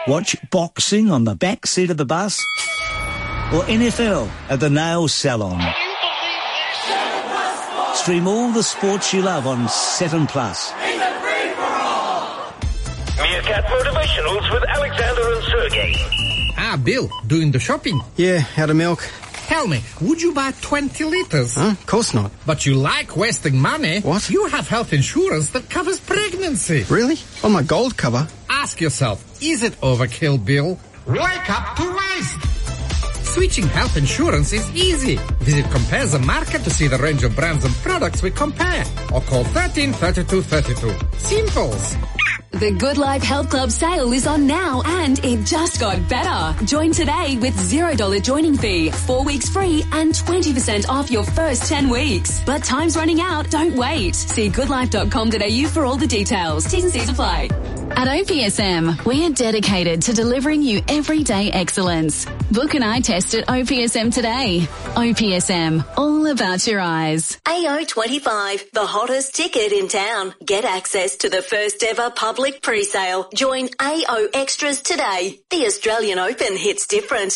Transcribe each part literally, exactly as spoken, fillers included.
Watch boxing on the back seat of the bus? Or N F L at the nail salon? Stream all the sports you love on seven plus. Meerkat Motivationals with Alexander and Sergey. Ah, Bill, doing the shopping? Yeah, out of milk. Tell me, would you buy twenty litres? Huh? Of course not. But you like wasting money. What? You have health insurance that covers pregnancy. Really? On my gold cover? Ask yourself, is it overkill, Bill? Wake up to waste! Switching health insurance is easy. Visit Compare the Market to see the range of brands and products we compare. Or call thirteen thirty-two thirty-two. Simples. The Good Life Health Club sale is on now and it just got better. Join today with zero dollars joining fee, four weeks free and twenty percent off your first ten weeks. But time's running out, don't wait. See goodlife dot com dot a u for all the details. T's and C's apply. At O P S M, we're dedicated to delivering you everyday excellence. Book an eye test at O P S M today. O P S M, all about your eyes. A O twenty-five, the hottest ticket in town. Get access to the first ever public pre-sale. Join A O Extras today. The Australian Open hits different.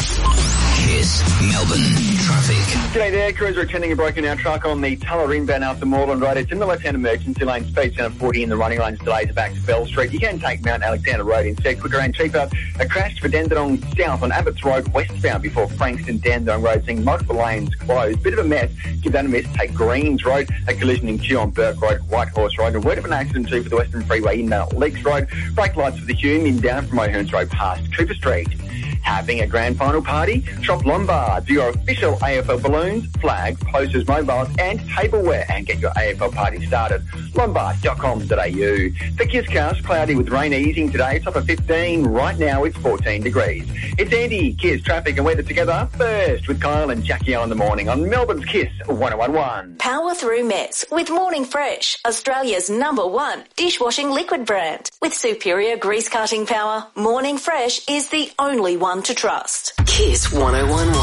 Kiss Melbourne traffic. G'day there, crews are attending a broken down truck on the Tulla inbound out to Moreland Road. It's in the left-hand emergency lane, speed down forty in the running lanes, delays back to Bell Street. You can take Mount Alexander Road instead, quicker and cheaper. A crash for Dandenong South on Abbots Road westbound before Frankston Dandenong Road, seeing multiple lanes closed. Bit of a mess, give that a miss. Take Greens Road, a collision in Kew on Burke Road, Whitehorse Road. A word of an accident too for the Western Freeway in uh, Leaks Road. Brake lights for the Hume in down from O'Hearns Road past Cooper Street. Having a grand final party? Shop Lombard, your official A F L balloons, flags, posters, mobiles and tableware, and get your A F L party started. Lombard dot com dot a u. The Kiss Cast, cloudy with rain easing today, top of fifteen. Right now it's fourteen degrees. It's Andy, Kiss, traffic and weather together first with Kyle and Jackie O in the morning on Melbourne's Kiss one oh one one. Power through Mets with Morning Fresh, Australia's number one dishwashing liquid brand. With superior grease cutting power, Morning Fresh is the only one to trust. Kiss one oh one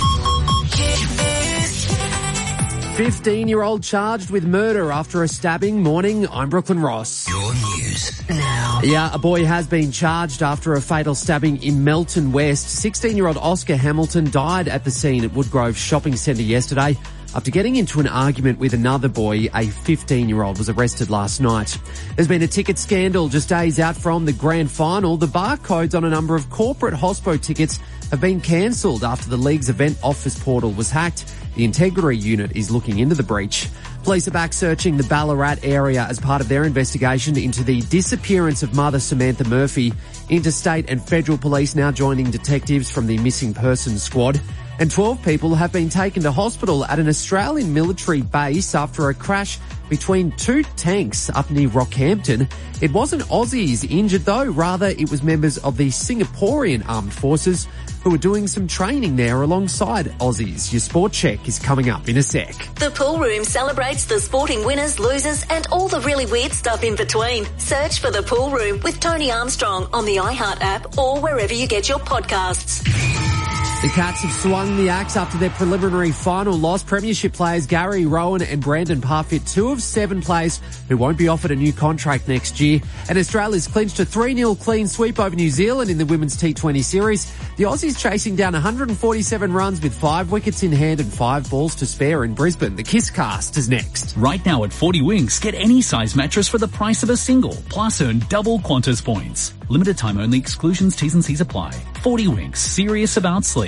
one. fifteen-year-old charged with murder after a stabbing. Morning, I'm Brooklyn Ross. Your news now. Yeah, a boy has been charged after a fatal stabbing in Melton West. sixteen-year-old Oscar Hamilton died at the scene at Woodgrove Shopping Centre yesterday. After getting into an argument with another boy, a fifteen-year-old was arrested last night. There's been a ticket scandal just days out from the grand final. The barcodes on a number of corporate hospo tickets have been cancelled after the league's event office portal was hacked. The Integrity Unit is looking into the breach. Police are back searching the Ballarat area as part of their investigation into the disappearance of mother Samantha Murphy. Interstate and federal police now joining detectives from the Missing Persons Squad. And twelve people have been taken to hospital at an Australian military base after a crash between two tanks up near Rockhampton. It wasn't Aussies injured though, rather it was members of the Singaporean Armed Forces who were doing some training there alongside Aussies. Your sport check is coming up in a sec. The Pool Room celebrates the sporting winners, losers and all the really weird stuff in between. Search for The Pool Room with Tony Armstrong on the iHeart app or wherever you get your podcasts. The Cats have swung the axe after their preliminary final loss. Premiership players Gary Rowan and Brandon Parfitt, two of seven players who won't be offered a new contract next year. And Australia's clinched a three nil clean sweep over New Zealand in the Women's T twenty series. The Aussies chasing down one hundred forty-seven runs with five wickets in hand and five balls to spare in Brisbane. The Kiss Cast is next. Right now at forty Winks, get any size mattress for the price of a single, plus earn double Qantas points. Limited time only, exclusions, T's and C's apply. forty Winks, serious about sleep.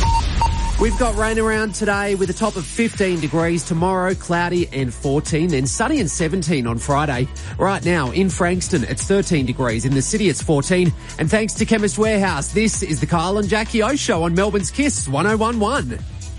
We've got rain around today with a top of fifteen degrees. Tomorrow, cloudy and fourteen, then sunny and seventeen on Friday. Right now, in Frankston, it's thirteen degrees. In the city, it's fourteen. And thanks to Chemist Warehouse, this is the Kyle and Jackie O Show on Melbourne's Kiss one oh one one.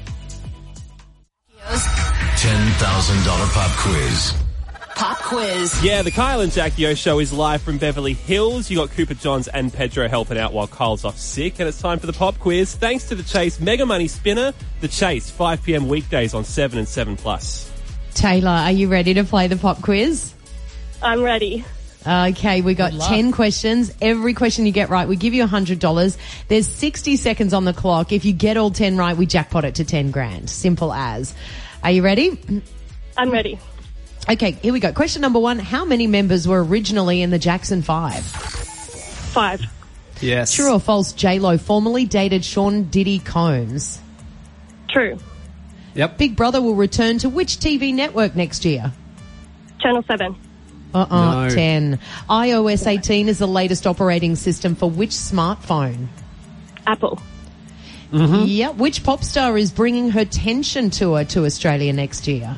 ten thousand dollars pub quiz. Pop quiz. Yeah, the Kyle and Jackie O Show is live from Beverly Hills. You got Cooper Johns and Pedro helping out while Kyle's off sick. And it's time for the pop quiz. Thanks to the Chase Mega Money Spinner. The Chase, five p.m. weekdays on seven and seven plus. Taylor, are you ready to play the pop quiz? I'm ready. Okay, we got ten questions. Every question you get right, we give you one hundred dollars. There's sixty seconds on the clock. If you get all ten right, we jackpot it to ten grand. Simple as. Are you ready? I'm ready. Okay, here we go. Question number one. How many members were originally in the Jackson Five? Five. Yes. True or false, J-Lo formerly dated Sean Diddy Combs? True. Yep. Big Brother will return to which T V network next year? Channel seven. Uh-uh, No. ten. i O S eighteen is the latest operating system for which smartphone? Apple. Mm-hmm. Yeah. Which pop star is bringing her Tension tour to Australia next year?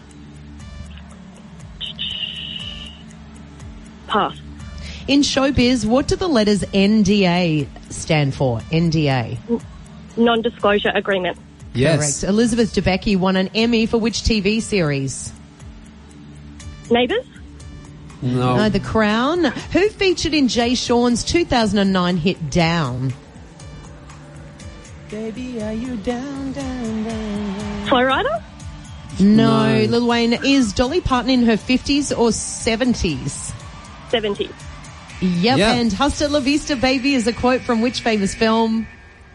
Pass. In showbiz, what do the letters N D A stand for? N D A. Non-disclosure agreement. Yes. Correct. Elizabeth Debicki won an Emmy for which T V series? Neighbours. No. No, The Crown. Who featured in Jay Sean's two thousand nine hit Down? Baby, are you down, down, down? Flow Rider. No, No. Lil Wayne. Is Dolly Parton in her fifties or seventies? seventy. Yep, Yeah. and Hasta La Vista Baby is a quote from which famous film?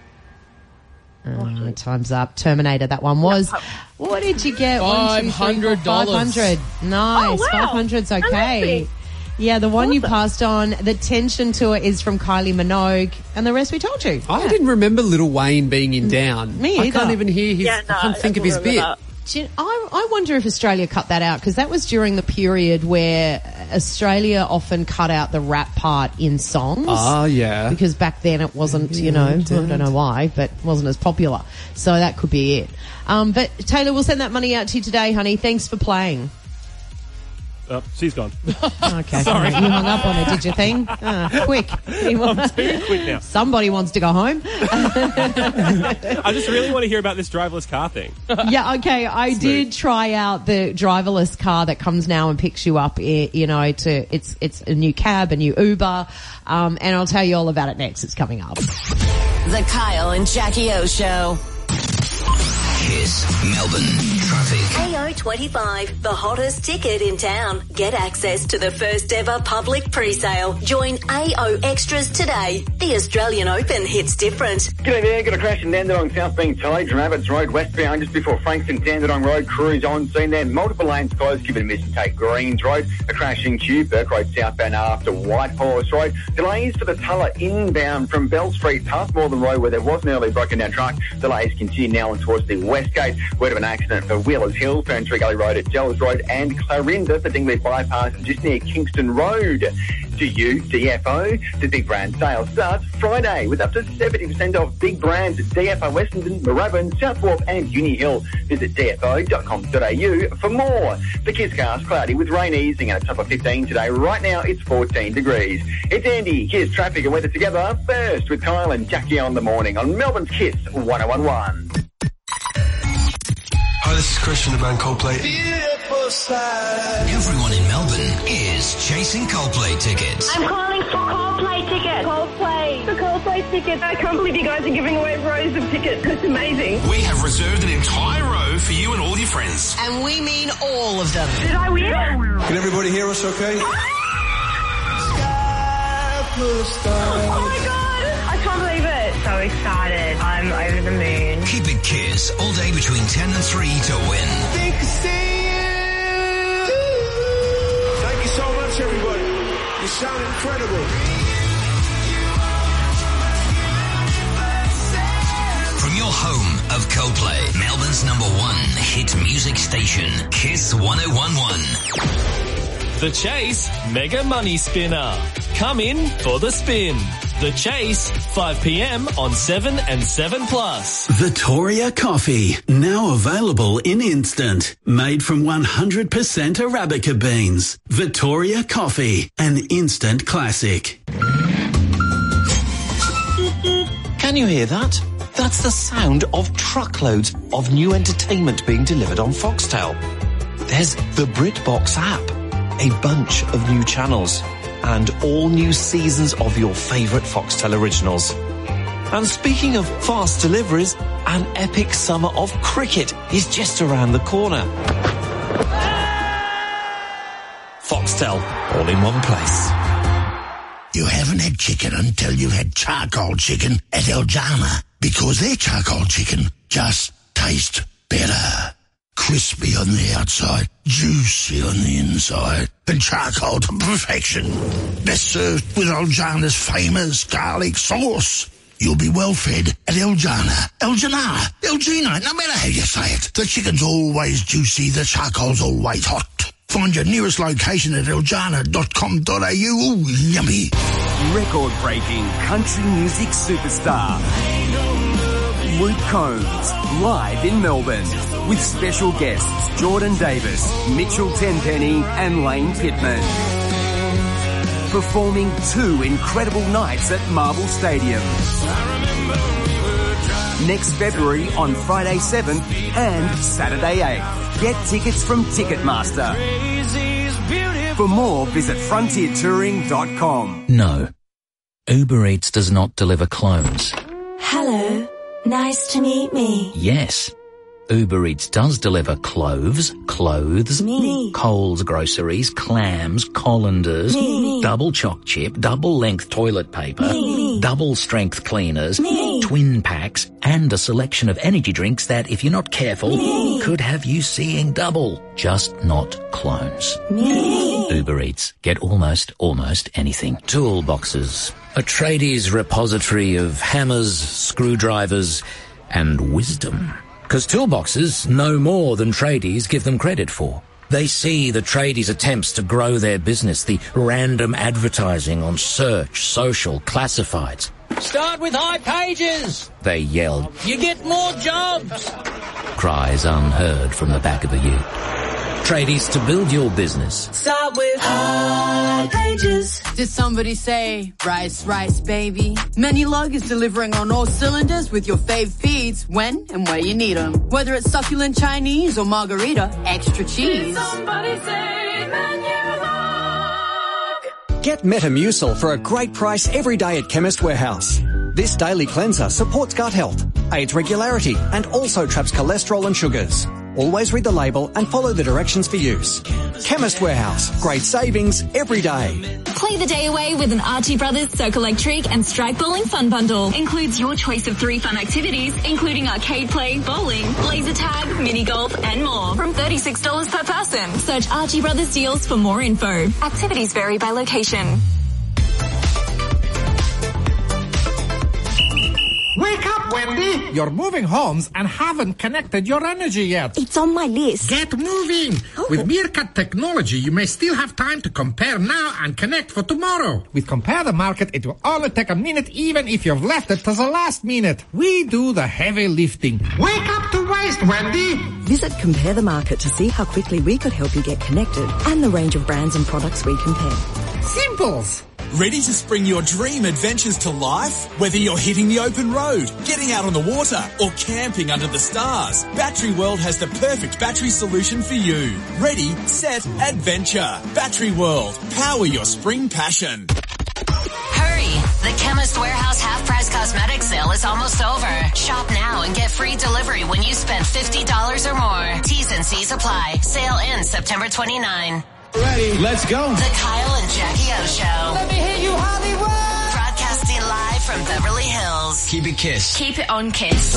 Oh, time's up. Terminator, that one was. What did you get? One, two, three, four, five hundred dollars. five hundred. Nice. Oh, wow. five hundred's okay. Amazing. Yeah, the one you Awesome. passed on, the Tension tour is from Kylie Minogue, and the rest we told you. I Yeah. didn't remember Lil Wayne being in Down. Me I either. can't even hear his. Yeah, no, I can't I think of his remember bit. that. Do you- I, I wonder if Australia cut that out, because that was during the period where Australia often cut out the rap part in songs. Ah, yeah. Because back then it wasn't, you know, I don't know why, but it wasn't as popular. So that could be it. Um, but Taylor, we'll send that money out to you today, honey. Thanks for playing. Oh, she's gone. Okay. Sorry. You hung up on her, did you think? Ah, quick. I'm too quick now. Somebody wants to go home. I just really want to hear about this driverless car thing. Yeah, okay. I Smooth. did try out the driverless car that comes now and picks you up. eh, You know, to it's it's a new cab, a new Uber, um, and I'll tell you all about it next. It's coming up. The Kyle and Jackie O Show. Kiss Melbourne traffic. A O twenty-five, the hottest ticket in town. Get access to the first ever public pre-sale. Join A O Extras today. The Australian Open hits different. G'day there, got a crash in Dandenong South being towed from Abbots Road westbound just before Frankston Dandenong Road. Crews on scene there. Multiple lanes closed, given a miss and take Greens Road. A crash in Kew, Burke Road southbound after White Horse Road. Delays for the Tulla inbound from Bell Street past Northern Road where there was an early broken down truck. Delays continue now and towards the West Gate. Word of an accident for Wheelers Hill, Ferntree Gully Road at Jells Road and Clarinda for Dingley Bypass just near Kingston Road. To you, D F O, the big brand sale starts Friday with up to seventy percent off big brands at D F O Western, Moorabbin, South Wharf and Uni Hill. Visit d f o dot com dot a u for more. The Kiss cast cloudy with rain easing at a top of fifteen today. Right now it's fourteen degrees. It's Andy, Kiss traffic and weather together first with Kyle and Jackie on the morning on Melbourne's Kiss one oh one one. Hi, this is Christian of band Coldplay. Everyone in Melbourne is chasing Coldplay tickets. I'm calling for Coldplay tickets. Coldplay. The Coldplay tickets. I can't believe you guys are giving away rows of tickets. It's amazing. We have reserved an entire row for you and all your friends. And we mean all of them. Did I win? Can everybody hear us okay? Oh my god! I can't believe it. So excited. I'm over the moon. Keep it Kiss all day between ten and three to win. Thank you so much, everybody. You sound incredible. From your home of Coldplay, Melbourne's number one hit music station, Kiss one oh one one. The Chase Mega Money Spinner. Come in for the spin. The Chase, five p.m. on seven and seven plus. Vittoria Coffee, now available in instant. Made from one hundred percent Arabica beans. Vittoria Coffee, an instant classic. Can you hear that? That's the sound of truckloads of new entertainment being delivered on Foxtel. There's the BritBox app, a bunch of new channels, and all new seasons of your favourite Foxtel originals. And speaking of fast deliveries, an epic summer of cricket is just around the corner. Foxtel, all in one place. You haven't had chicken until you've had charcoal chicken at El Jama, because their charcoal chicken just tastes better. Crispy on the outside, juicy on the inside, and charcoal to perfection. Best served with Eljana's famous garlic sauce. You'll be well fed at Eljana, Eljana, Eljina, no matter how you say it. The chicken's always juicy, the charcoal's always hot. Find your nearest location at eljana dot com dot a u. Ooh, yummy. Record-breaking country music superstar Luke Combs, live in Melbourne, with special guests Jordan Davis, Mitchell Tenpenny and Lane Pittman. Performing two incredible nights at Marvel Stadium. Next February on Friday seventh and Saturday eighth. Get tickets from Ticketmaster. For more, visit frontier touring dot com. No. Uber Eats does not deliver clones. Hello. Nice to meet me. Yes. Uber Eats does deliver cloves, clothes, Me. Coles groceries, clams, colanders, Me. double choc chip, double length toilet paper, Me. double strength cleaners, Me. twin packs, and a selection of energy drinks that, if you're not careful, Me. could have you seeing double. Just not clones. Me. Uber Eats. Get almost, almost anything. Toolboxes. A tradies repository of hammers, screwdrivers, and wisdom. Because toolboxes know more than tradies give them credit for. They see the tradies' attempts to grow their business, the random advertising on search, social, classifieds. Start with high pages. They yell, You get more jobs. cries unheard from the back of a ute. Tradies, to build your business, Start with high pages. Did somebody say rice, rice, baby? Menulog is delivering on all cylinders with your fave feeds when and where you need them. Whether it's succulent Chinese or margarita, extra cheese. Did somebody say Menulog? Get Metamucil for a great price every day at Chemist Warehouse. This daily cleanser supports gut health, aids regularity, and also traps cholesterol and sugars. Always read the label and follow the directions for use. Chemist Warehouse. Great savings every day. Play the day away with an Archie Brothers Circle Electric and Strike Bowling Fun Bundle. Includes your choice of three fun activities, including arcade play, bowling, laser tag, mini golf, and more. From thirty-six dollars per person. Search Archie Brothers deals for more info. Activities vary by location. Wake up, Wendy! You're moving homes and haven't connected your energy yet. It's on my list. Get moving! Oh. With Meerkat technology, you may still have time to compare now and connect for tomorrow. With Compare the Market, it will only take a minute even if you've left it to the last minute. We do the heavy lifting. Wake up to waste, Wendy! Visit Compare the Market to see how quickly we could help you get connected and the range of brands and products we compare. Simples! Ready to spring your dream adventures to life? Whether you're hitting the open road, getting out on the water, or camping under the stars, Battery World has the perfect battery solution for you. Ready, set, adventure. Battery World. Power your spring passion. Hurry! The Chemist Warehouse half-price cosmetic sale is almost over. Shop now and get free delivery when you spend fifty dollars or more. T's and C's apply. Sale ends September twenty-ninth. Ready, let's go. The Kyle and Jackie O Show. Let me hear you, Hollywood. Broadcasting live from Beverly Hills. Keep it Kiss. Keep it on Kiss.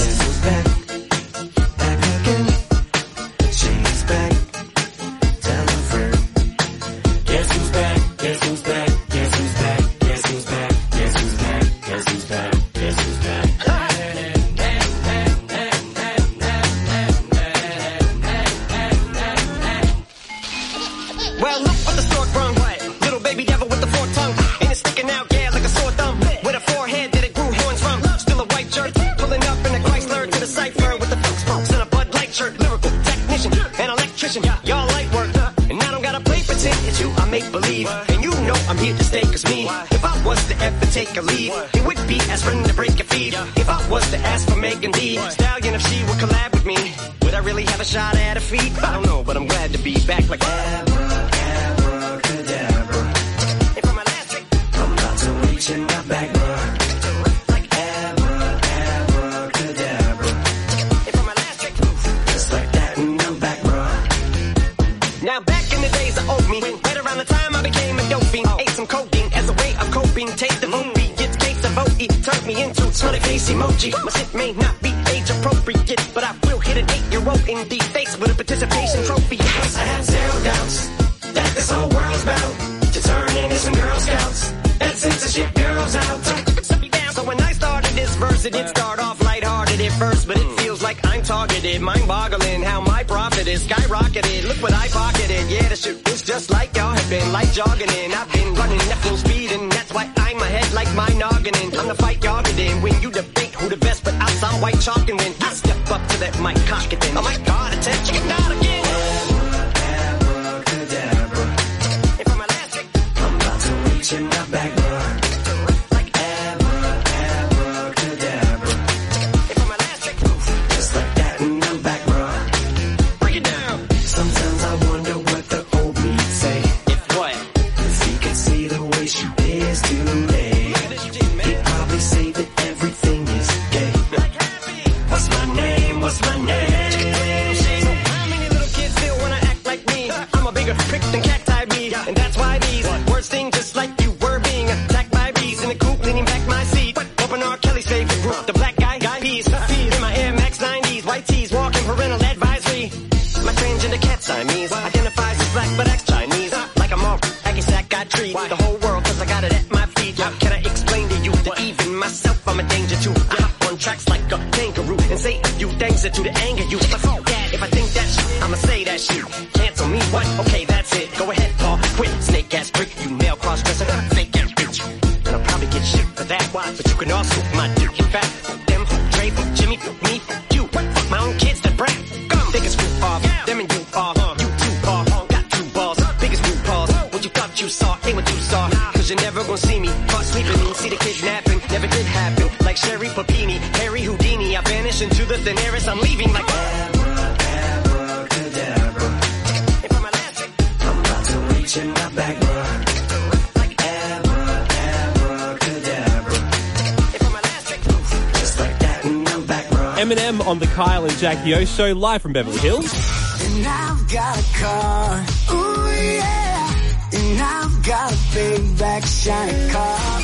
She's back. Tell her friend. Guess who's back? Guess who's back? Guess who's back? Guess who's back? Guess who's back? Guess who's back? Guess who's back? Well, look what the stork brung. What? Little baby devil with the forked tongue. And it's sticking out, yeah, like a sore thumb. With a forehead that it grew horns from. Still a white shirt. Pulling up in a Chrysler to the cipher with the funk smokes and a Bud Light shirt. Lyrical technician, an electrician. Y'all light work. And I don't gotta play pretend. It's you I make believe. And you know I'm here to stay, cause me. If I was to ever take a lead, it would be aspirin to break your feet. If I was to ask for Megan Thee Stallion, if she would collab with me, would I really have a shot at her feet? I don't know, but I'm glad to be back like that. In my back, bro. Like Abra, abracadabra. Just like that, and I'm back, bro. Now back in the days of old me, right around the time I became a dope fiend, ate some codeine as a way of coping. Take the movie, get cakes of vote. it turned me into smiley face emoji. My shit may not be age appropriate, but I will hit an eight-year-old in the face with a participation trophy. Yes, I have zero doubts that this whole world's bound to turn into some Girl Scouts and censorship girls out. So when I started this verse, it did start off lighthearted at first, but it feels like I'm targeted, mind-boggling how my profit is skyrocketed. Look what I pocketed. Yeah, the shit is just like y'all have been, like jogging in. I've been running at full speed, and that's why I'm ahead like my noggin in. I'm the fight y'all get in when you debate who the best, but I saw white chalk and when I step up to that mic, cock it then. Oh my God, attention, get out again. Abracadabra. And for my last trick, I'm about to reach in my back, bro. The whole world, cause I got it at my feet. How can I explain to you that even myself I'm a danger to? I hop on tracks like a kangaroo and say a few things that to the anger you. But fuck that, if I think that shit, I'ma say that shit. Cancel me, what? Okay, that's it. Go ahead, Paul, quit. Snake ass prick, you nail cross dresser, fake ass bitch. And I'll probably get shit for that. Why? But you can also my dick. In fact, them, Dre, Jimmy, me, you. Fuck my own kids that brat. Come, take a screw off. Them and you off. You two off. Got two balls. Biggest blue balls. What you thought you saw ain't what you saw. Cause you're never gonna see me caught sleeping. See the kidnapping. Never did happen. Like Sherry Papini, Harry Houdini. I vanish into the thin air as I'm leaving like abracadabra. And for my last trick, I'm about to reach in my back, bro. Like abracadabra. And for my last trick, just like that, and I'm back, bro. Eminem on the Kyle and Jackie O show, live from Beverly Hills. And I've got a car, ooh yeah, and I've got a big black shiny car.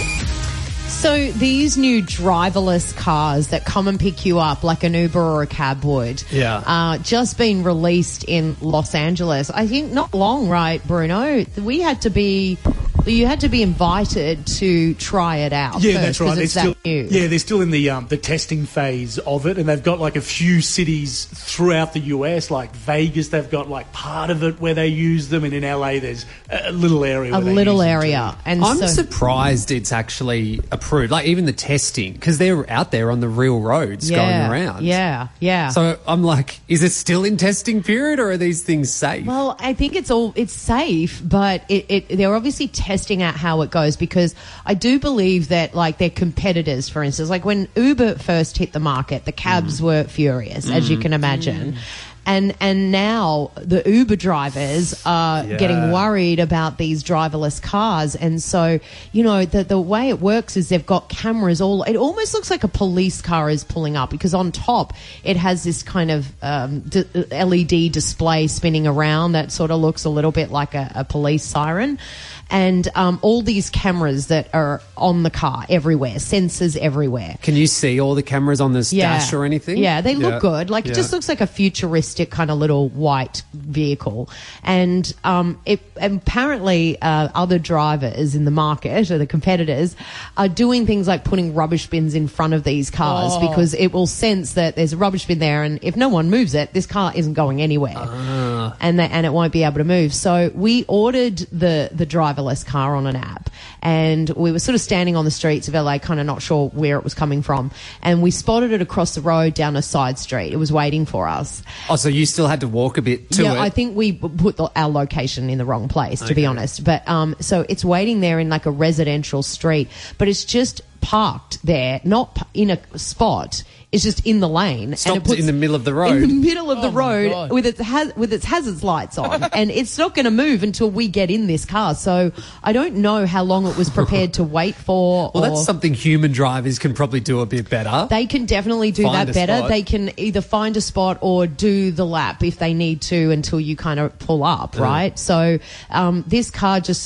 So these new driverless cars that come and pick you up like an Uber or a cab would, yeah, uh, just been released in Los Angeles. I think not long, right, Bruno? We had to be, you had to be invited to try it out. Yeah, first, that's right. 'cause They're it's still, that new. yeah, they're still in the um, the testing phase of it, and they've got like a few cities throughout the U S, like Vegas. They've got like part of it where they use them, and in L A there's a little area. A where they little use them area, too. and I'm so, surprised it's actually approved. Like even the testing, because they're out there on the real roads yeah, going around. Yeah, yeah. So I'm like, is it still in testing period, or are these things safe? Well, I think it's all it's safe, but it, it they're obviously testing out how it goes, because I do believe that like their competitors, for instance, like when Uber first hit the market, the cabs mm. were furious, mm. as you can imagine. Mm. And and now the Uber drivers are Yeah. getting worried about these driverless cars. And so, you know, the the way it works is they've got cameras all... It almost looks like a police car is pulling up, because on top it has this kind of um, d- L E D display spinning around that sort of looks a little bit like a, a police siren. And um, all these cameras that are on the car everywhere, sensors everywhere. Can you see all the cameras on this Yeah. dash or anything? Yeah, they look Yeah. good. Like, it Yeah. just looks like a futuristic kind of little white vehicle. And um, it, apparently uh, other drivers in the market, or the competitors, are doing things like putting rubbish bins in front of these cars, Oh. because it will sense that there's a rubbish bin there, and if no one moves it, this car isn't going anywhere. Ah. And, that, and it won't be able to move. So we ordered the, the driverless car on an app, and we were sort of standing on the streets of L A, kind of not sure where it was coming from, and we spotted it across the road down a side street. It was waiting for us. Oh, so you still had to walk a bit to yeah, it? I think we put the, our location in the wrong place, to be Okay. honest. But um, so it's waiting there in like a residential street, but it's just parked there, not p- in a spot. It's just in the lane. Stopped and it puts, in the middle of the road. In the middle of the Oh my road God. with its ha- with its hazards lights on, and it's not going to move until we get in this car. So I don't know how long it was prepared to wait for. Well, or that's something human drivers can probably do a bit better. They can definitely do Find that a better. spot. They can either find a spot or do the lap if they need to until you kind of pull up, Mm. right? So um, this car just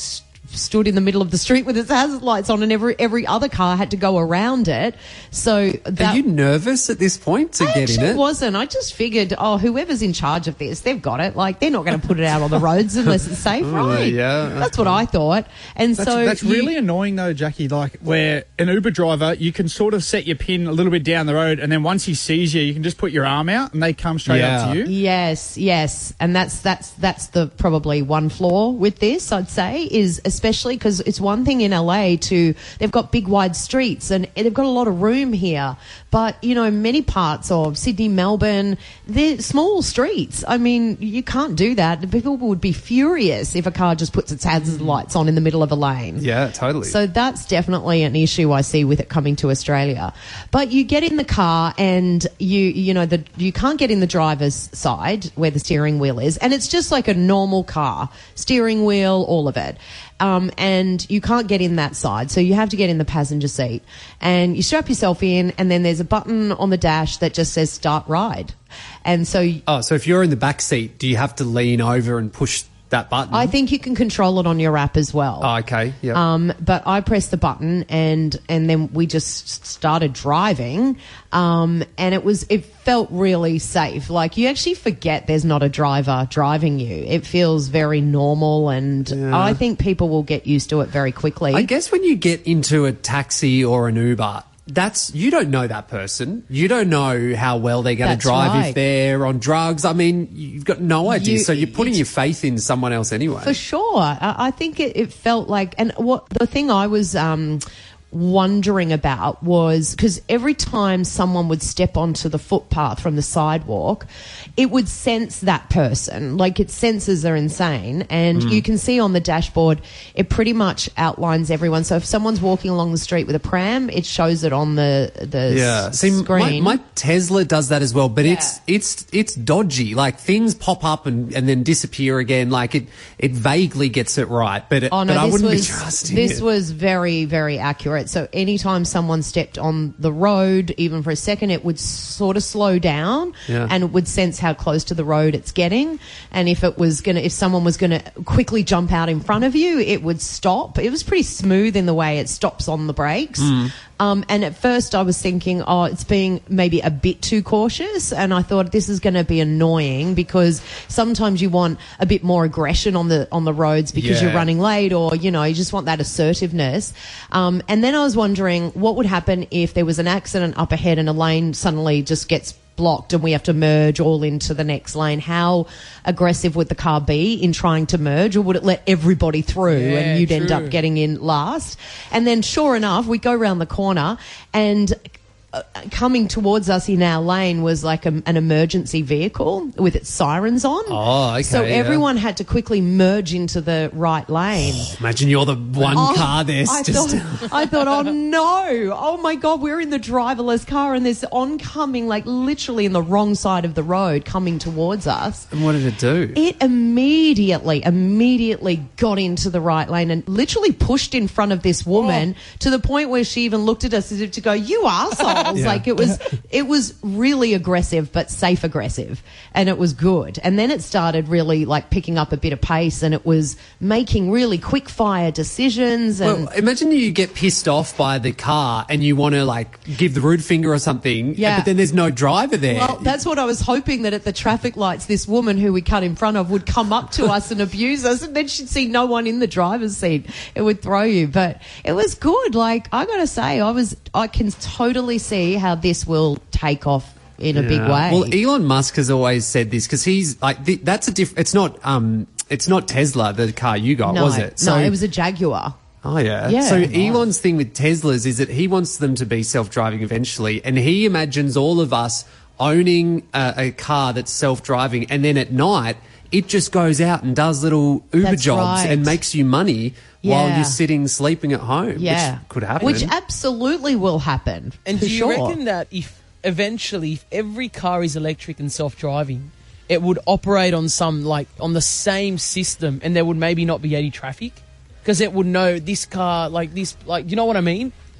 stood in the middle of the street with its hazard lights on, and every every other car had to go around it. So that, Are you nervous at this point to I get in actually it? wasn't. I just figured, oh, whoever's in charge of this, they've got it. Like, they're not going to put it out on the roads unless it's safe, Oh, right? yeah. That's what I thought. And That's, so that's you- really annoying though, Jackie, like where an Uber driver, you can sort of set your pin a little bit down the road, and then once he sees you, you can just put your arm out and they come straight up to you. Yes, yes, and that's that's that's the probably one flaw with this, I'd say, is especially because it's one thing in L A to they've got big wide streets and they've got a lot of room here, but you know many parts of Sydney, Melbourne, they're small streets. I mean, you can't do that. People would be furious if a car just puts its hazard lights on in the middle of a lane. Yeah, totally. So that's definitely an issue I see with it coming to Australia. But you get in the car and you you know the you can't get in the driver's side where the steering wheel is, and it's just like a normal car, steering wheel, all of it. Um, and you can't get in that side, so you have to get in the passenger seat. And you strap yourself in, and then there's a button on the dash that just says start ride. And so Oh, so if you're in the back seat, do you have to lean over and push that button? I think you can control it on your app as well. Oh, okay. Yeah. Um, but I pressed the button and and then we just started driving, um, and it was it felt really safe. Like you actually forget there's not a driver driving you. It feels very normal, and Yeah. I think people will get used to it very quickly. I guess when you get into a taxi or an Uber, that's you don't know that person. You don't know how well they're going to That's drive right. if they're on drugs. I mean, you've got no idea. You- so you're putting it's- your faith in someone else anyway. For sure. I, I think it, it felt like, and what the thing I was um, wondering about was because every time someone would step onto the footpath from the sidewalk, it would sense that person. Like its sensors are insane, and Mm. you can see on the dashboard it pretty much outlines everyone. So if someone's walking along the street with a pram, it shows it on the the Yeah, s- see, my, screen. my Tesla does that as well, but it's it's it's dodgy. Like things pop up and, and then disappear again. Like it it vaguely gets it right, but it, Oh no, but I this wouldn't was be trusting this it. was very very accurate. So anytime someone stepped on the road, even for a second, it would sort of slow down, Yeah. and it would sense how close to the road it's getting. And if it was gonna, if someone was gonna quickly jump out in front of you, it would stop. It was pretty smooth in the way it stops on the brakes. Mm. Um, and at first I was thinking, oh, it's being maybe a bit too cautious. And I thought this is going to be annoying because sometimes you want a bit more aggression on the on the roads because Yeah. you're running late, or, you know, you just want that assertiveness. Um, and then I was wondering what would happen if there was an accident up ahead and a lane suddenly just gets blocked and we have to merge all into the next lane. How aggressive would the car be in trying to merge, or would it let everybody through Yeah, and you'd end true. up getting in last? And then sure enough, we go round the corner and uh, coming towards us in our lane was like a, an emergency vehicle with its sirens on. Oh, okay, So yeah. everyone had to quickly merge into the right lane. Imagine you're the one Oh, car there. I just thought, I thought, oh no, oh my God, we're in the driverless car and there's oncoming, like literally in the wrong side of the road coming towards us. And what did it do? It immediately, immediately got into the right lane and literally pushed in front of this woman to the point where she even looked at us as if to go, "You assholes!" Yeah. Like it was, it was really aggressive, but safe aggressive, and it was good. And then it started really like picking up a bit of pace, and it was making really quick fire decisions. And Well, imagine you get pissed off by the car and you want to like give the rude finger or something, Yeah. but then there's no driver there. Well, that's what I was hoping, that at the traffic lights, this woman who we cut in front of would come up to us and abuse us, and then she'd see no one in the driver's seat. It would throw you. But it was good. Like, I got to say, I was, I can totally see how this will take off in a big Yeah. way. Well, Elon Musk has always said this because he's like, th- that's a diff. It's not, um, it's not Tesla, the car you got, no, was it? no, it was a Jaguar. Oh, yeah. Yeah. So Elon's thing with Teslas is that he wants them to be self-driving eventually, and he imagines all of us owning a, a car that's self-driving, and then at night it just goes out and does little Uber That's jobs right. and makes you money while Yeah. you're sitting sleeping at home, Yeah. which could happen. Which absolutely will happen. And for do you sure. reckon that if eventually, if every car is electric and self-driving, it would operate on some, like, on the same system, and there would maybe not be any traffic? Because it would know this car, like this, like, you know what I mean?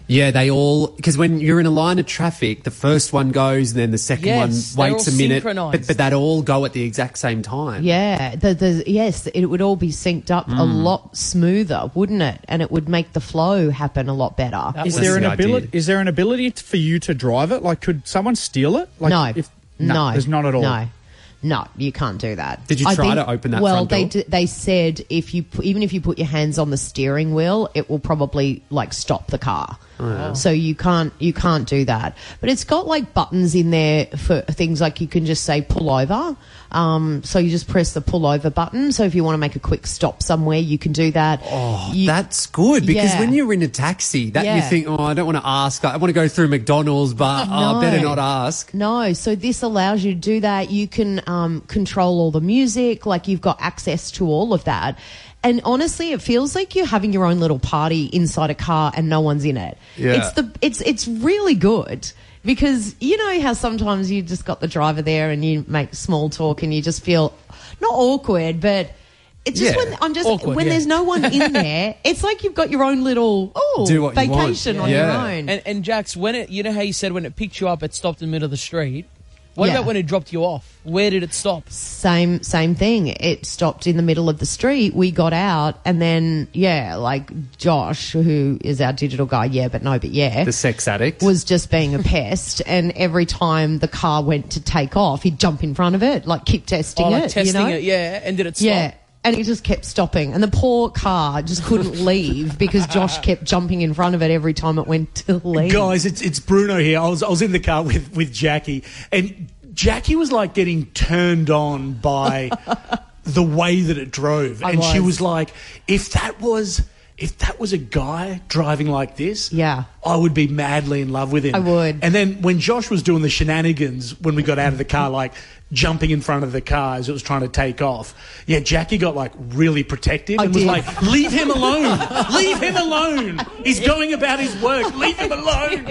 Yeah, they all, because when you're in a line of traffic, the first one goes and then the second Yes, one they're waits all a minute. synchronised. But, but that all go at the exact same time. Yeah, the, the yes, it would all be synced up a Mm. lot smoother, wouldn't it? And it would make the flow happen a lot better. Is there an ability? Is there an ability t- for you to drive it? Like, could someone steal it? Like, no, if, no, there's not at all. No, no, you can't do that. Did you I try think- to open that Well, front they door? d- they said if you pu- even if you put your hands on the steering wheel, it will probably like stop the car. Oh, yeah. So you can't you can't do that. But it's got like buttons in there for things like you can just say pull over. Um, so you just press the pull over button. So if you want to make a quick stop somewhere, you can do that. Oh, You- that's good because Yeah. when you're in a taxi, that you Yeah. think, oh, I don't want to ask. I want to go through McDonald's, but oh, I No. better not ask. No, so this allows you to do that. You can um, control all the music, like you've got access to all of that. And honestly, it feels like you're having your own little party inside a car and no one's in it. Yeah. It's the it's it's really good because you know how sometimes you just got the driver there and you make small talk and you just feel not awkward, but it's just Yeah. when I'm just Awkward, when yeah. there's no one in there, it's like you've got your own little oh Do what you want. vacation on Yeah. your own. And, and Jax, when it, you know how you said when it picked you up, it stopped in the middle of the street. What Yeah. about when it dropped you off? Where did it stop? Same same thing. It stopped in the middle of the street. We got out, and then yeah, like Josh, who is our digital guy, yeah, but no, but yeah, The sex addict. was just being a pest. And every time the car went to take off, he'd jump in front of it, like keep testing Oh, like it, testing you know? it, yeah. And did it stop? Yeah. And it just kept stopping. And the poor car just couldn't leave because Josh kept jumping in front of it every time it went to leave. Guys, it's it's Bruno here. I was I was in the car with, with Jackie, and Jackie was like getting turned on by the way that it drove, I and she was. was like, "If that was if that was a guy driving like this, Yeah. I would be madly in love with him." I would. And then when Josh was doing the shenanigans when we got out of the car, like jumping in front of the car as it was trying to take off, yeah, Jackie got like really protective I and was did. like, "Leave him alone! Leave him alone! He's going about his work. Leave him alone!"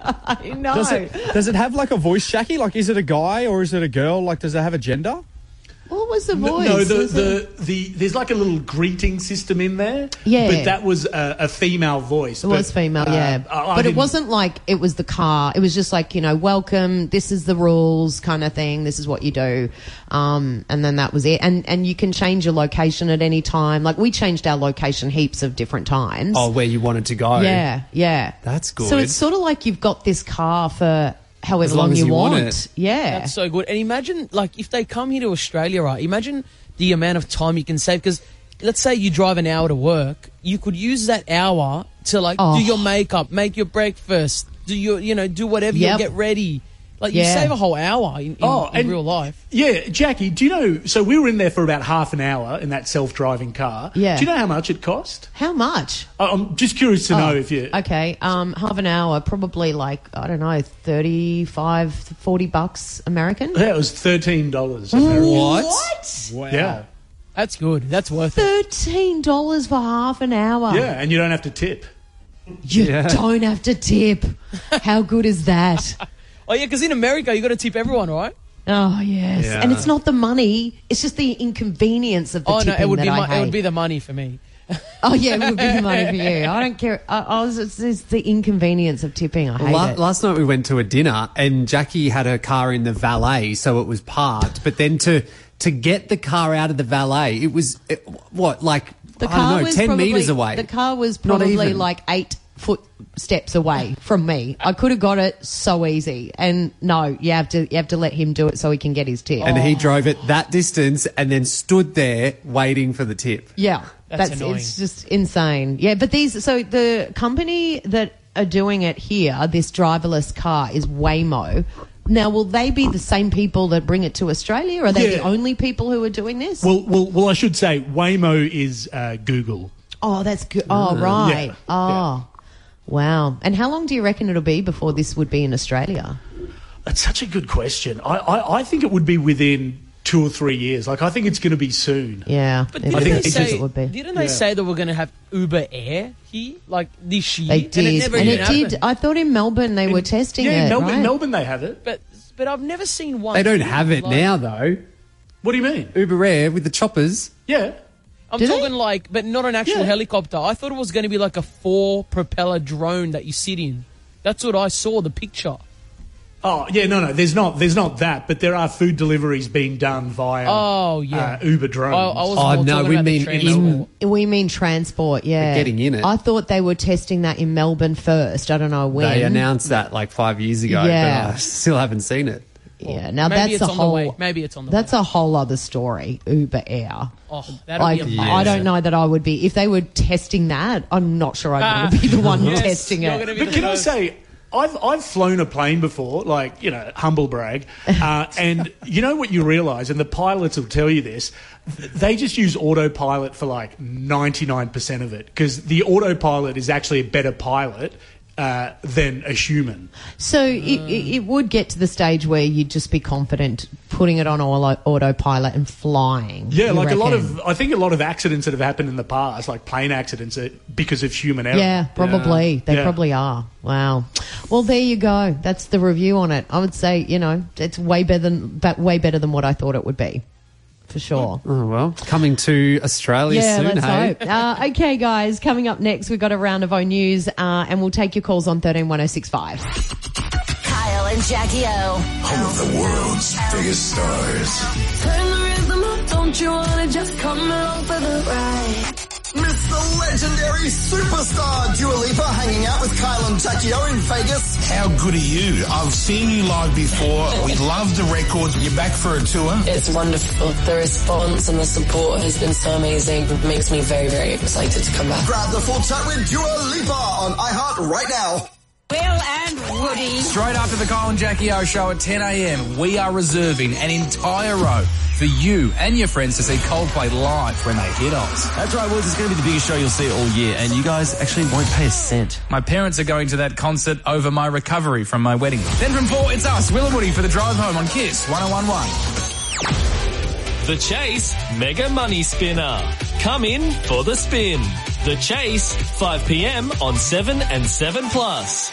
I know. Does it, does it have like a voice, Jackie? Like, is it a guy or is it a girl? Like, does it have a gender? What was the No, voice? No, the, Was the, it- the, there's like a little greeting system in there. Yeah. But that was a, a female voice. It was female, yeah. I, I but it didn't- wasn't like it was the car. It was just like, you know, welcome, this is the rules kind of thing. This is what you do. Um, and then that was it. And and you can change your location at any time. Like we changed our location heaps of different times. Oh, where you wanted to go. Yeah, yeah. That's good. So it's sort of like you've got this car for however As long long, as you, you want want. it. Yeah. That's so good. And imagine, like, if they come here to Australia, right? Imagine the amount of time you can save. Because let's say you drive an hour to work, you could use that hour to, like, Oh. do your makeup, make your breakfast, do your, you know, do whatever, you Yep. get ready. Like, you Yeah. save a whole hour in, in, Oh, in and- real life. Yeah, Jackie, do you know? So we were in there for about half an hour in that self-driving car. Yeah. Do you know how much it cost? How much? I- I'm just curious to know Oh, if you. Okay, um, half an hour, probably like, I don't know, thirty-five, forty bucks American. Yeah, it was thirteen dollars. What? Wow. Yeah. That's good. That's worth it. thirteen dollars for half an hour. Yeah, and you don't have to tip. You Yeah. don't have to tip. How good is that? Oh, yeah, because in America, you got to tip everyone, right? Oh, yes. Yeah. And it's not the money, it's just the inconvenience of the Oh, no, tipping it would, that be I mo- hate. it would be the money for me. Oh, yeah, it would be the money for you. I don't care. I, I was, it's, it's the inconvenience of tipping. I hate La- it. last night we went to a dinner and Jackie had her car in the valet, so it was parked. But then to to get the car out of the valet, it was it, what like The I car don't know, was ten probably, meters away. The car was Not probably even. like eight foot steps away from me. I could have got it so easy. And no, you have to you have to let him do it so he can get his tip. and he drove it that distance and then stood there waiting for the tip. Yeah, That's that's, annoying. it's just insane. Yeah, but these so the company that are doing it here, this driverless car is Waymo. Now, will they be the same people that bring it to Australia? Are they Yeah. the only people who are doing this? Well, well, well. I should say Waymo is uh, Google. oh, that's good. Oh, right. Yeah, Oh, wow. And how long do you reckon it'll be before this would be in Australia? That's such a good question. I, I, I think it would be within two or three years. Like I think it's going to be soon. Yeah, But it didn't I think they it's say, just- it would be. Didn't they Yeah. say that we're going to have Uber Air here, like this year? They And did, it never and even it did. happened. I thought in Melbourne they were testing yeah, it. Melbourne, right? Melbourne, they have it. But but I've never seen one. They don't here, have it like- now though. What do you mean? Uber Air with the choppers. Yeah. I'm Do they? talking like, but not an actual Yeah. helicopter. I thought it was going to be like a four propeller drone that you sit in. That's what I saw, the picture. Oh yeah, no, no. There's not, there's not that, but there are food deliveries being done via Oh, yeah. uh, Uber drones. I, I was Oh, more no, talking we about the mean transport. in- We mean transport, yeah. Getting in it. I thought they were testing that in Melbourne first. I don't know when. They announced that like five years ago, Yeah. but I still haven't seen it. Yeah, now Maybe that's it's a on the whole. way. Maybe it's on the That's way. a whole other story. Uber Air. Oh, that'll Like, be I amazing. don't know that I would be if they were testing that. I'm not sure I'd Ah, want to be the one yes, testing you're it. gonna be But the can I first. say, I've I've flown a plane before, like, you know, humble brag, uh, and you know what you realise, and the pilots will tell you this, th- they just use autopilot for like ninety-nine percent of it, because the autopilot is actually a better pilot uh, than a human. So it, it, it would get to the stage where you'd just be confident putting it on auto, autopilot and flying. Yeah, you like a lot reckon? of, I think a lot of accidents that have happened in the past, like plane accidents, are because of human error. Yeah, probably. They Yeah. probably are. Wow. Well, there you go. That's the review on it. I would say, you know, it's way better than but way better than what I thought it would be. For sure. Oh, well, coming to Australia Yeah, soon, let's hey? hope. Uh, okay, guys, coming up next, we've got a round of O News, uh, and we'll take your calls on thirteen one oh six five. Kyle and Jackie O. Home of the world's biggest stars. Turn the rhythm up, don't you wanna just come along for the ride? Miss the legendary superstar Dua Lipa hanging out with Kyle and Jackie O in Vegas. How good are you? I've seen you live before. We love the records. You're back for a tour. It's wonderful. The response and the support has been so amazing. It makes me very, very excited to come back. Grab the full chat with Dua Lipa on iHeart right now. Will and Woody. Straight after the Kyle and Jackie O show at ten a.m, we are reserving an entire row for you and your friends to see Coldplay live when they hit us. That's right, Wills. It's going to be the biggest show you'll see all year, and you guys actually won't pay a cent. My parents are going to that concert over my recovery from my wedding. Then from four, it's us, Will and Woody, for the drive home on Kiss one oh one point one. The Chase Mega Money Spinner. Come in for the spin. The Chase, five p.m. on seven and seven plus.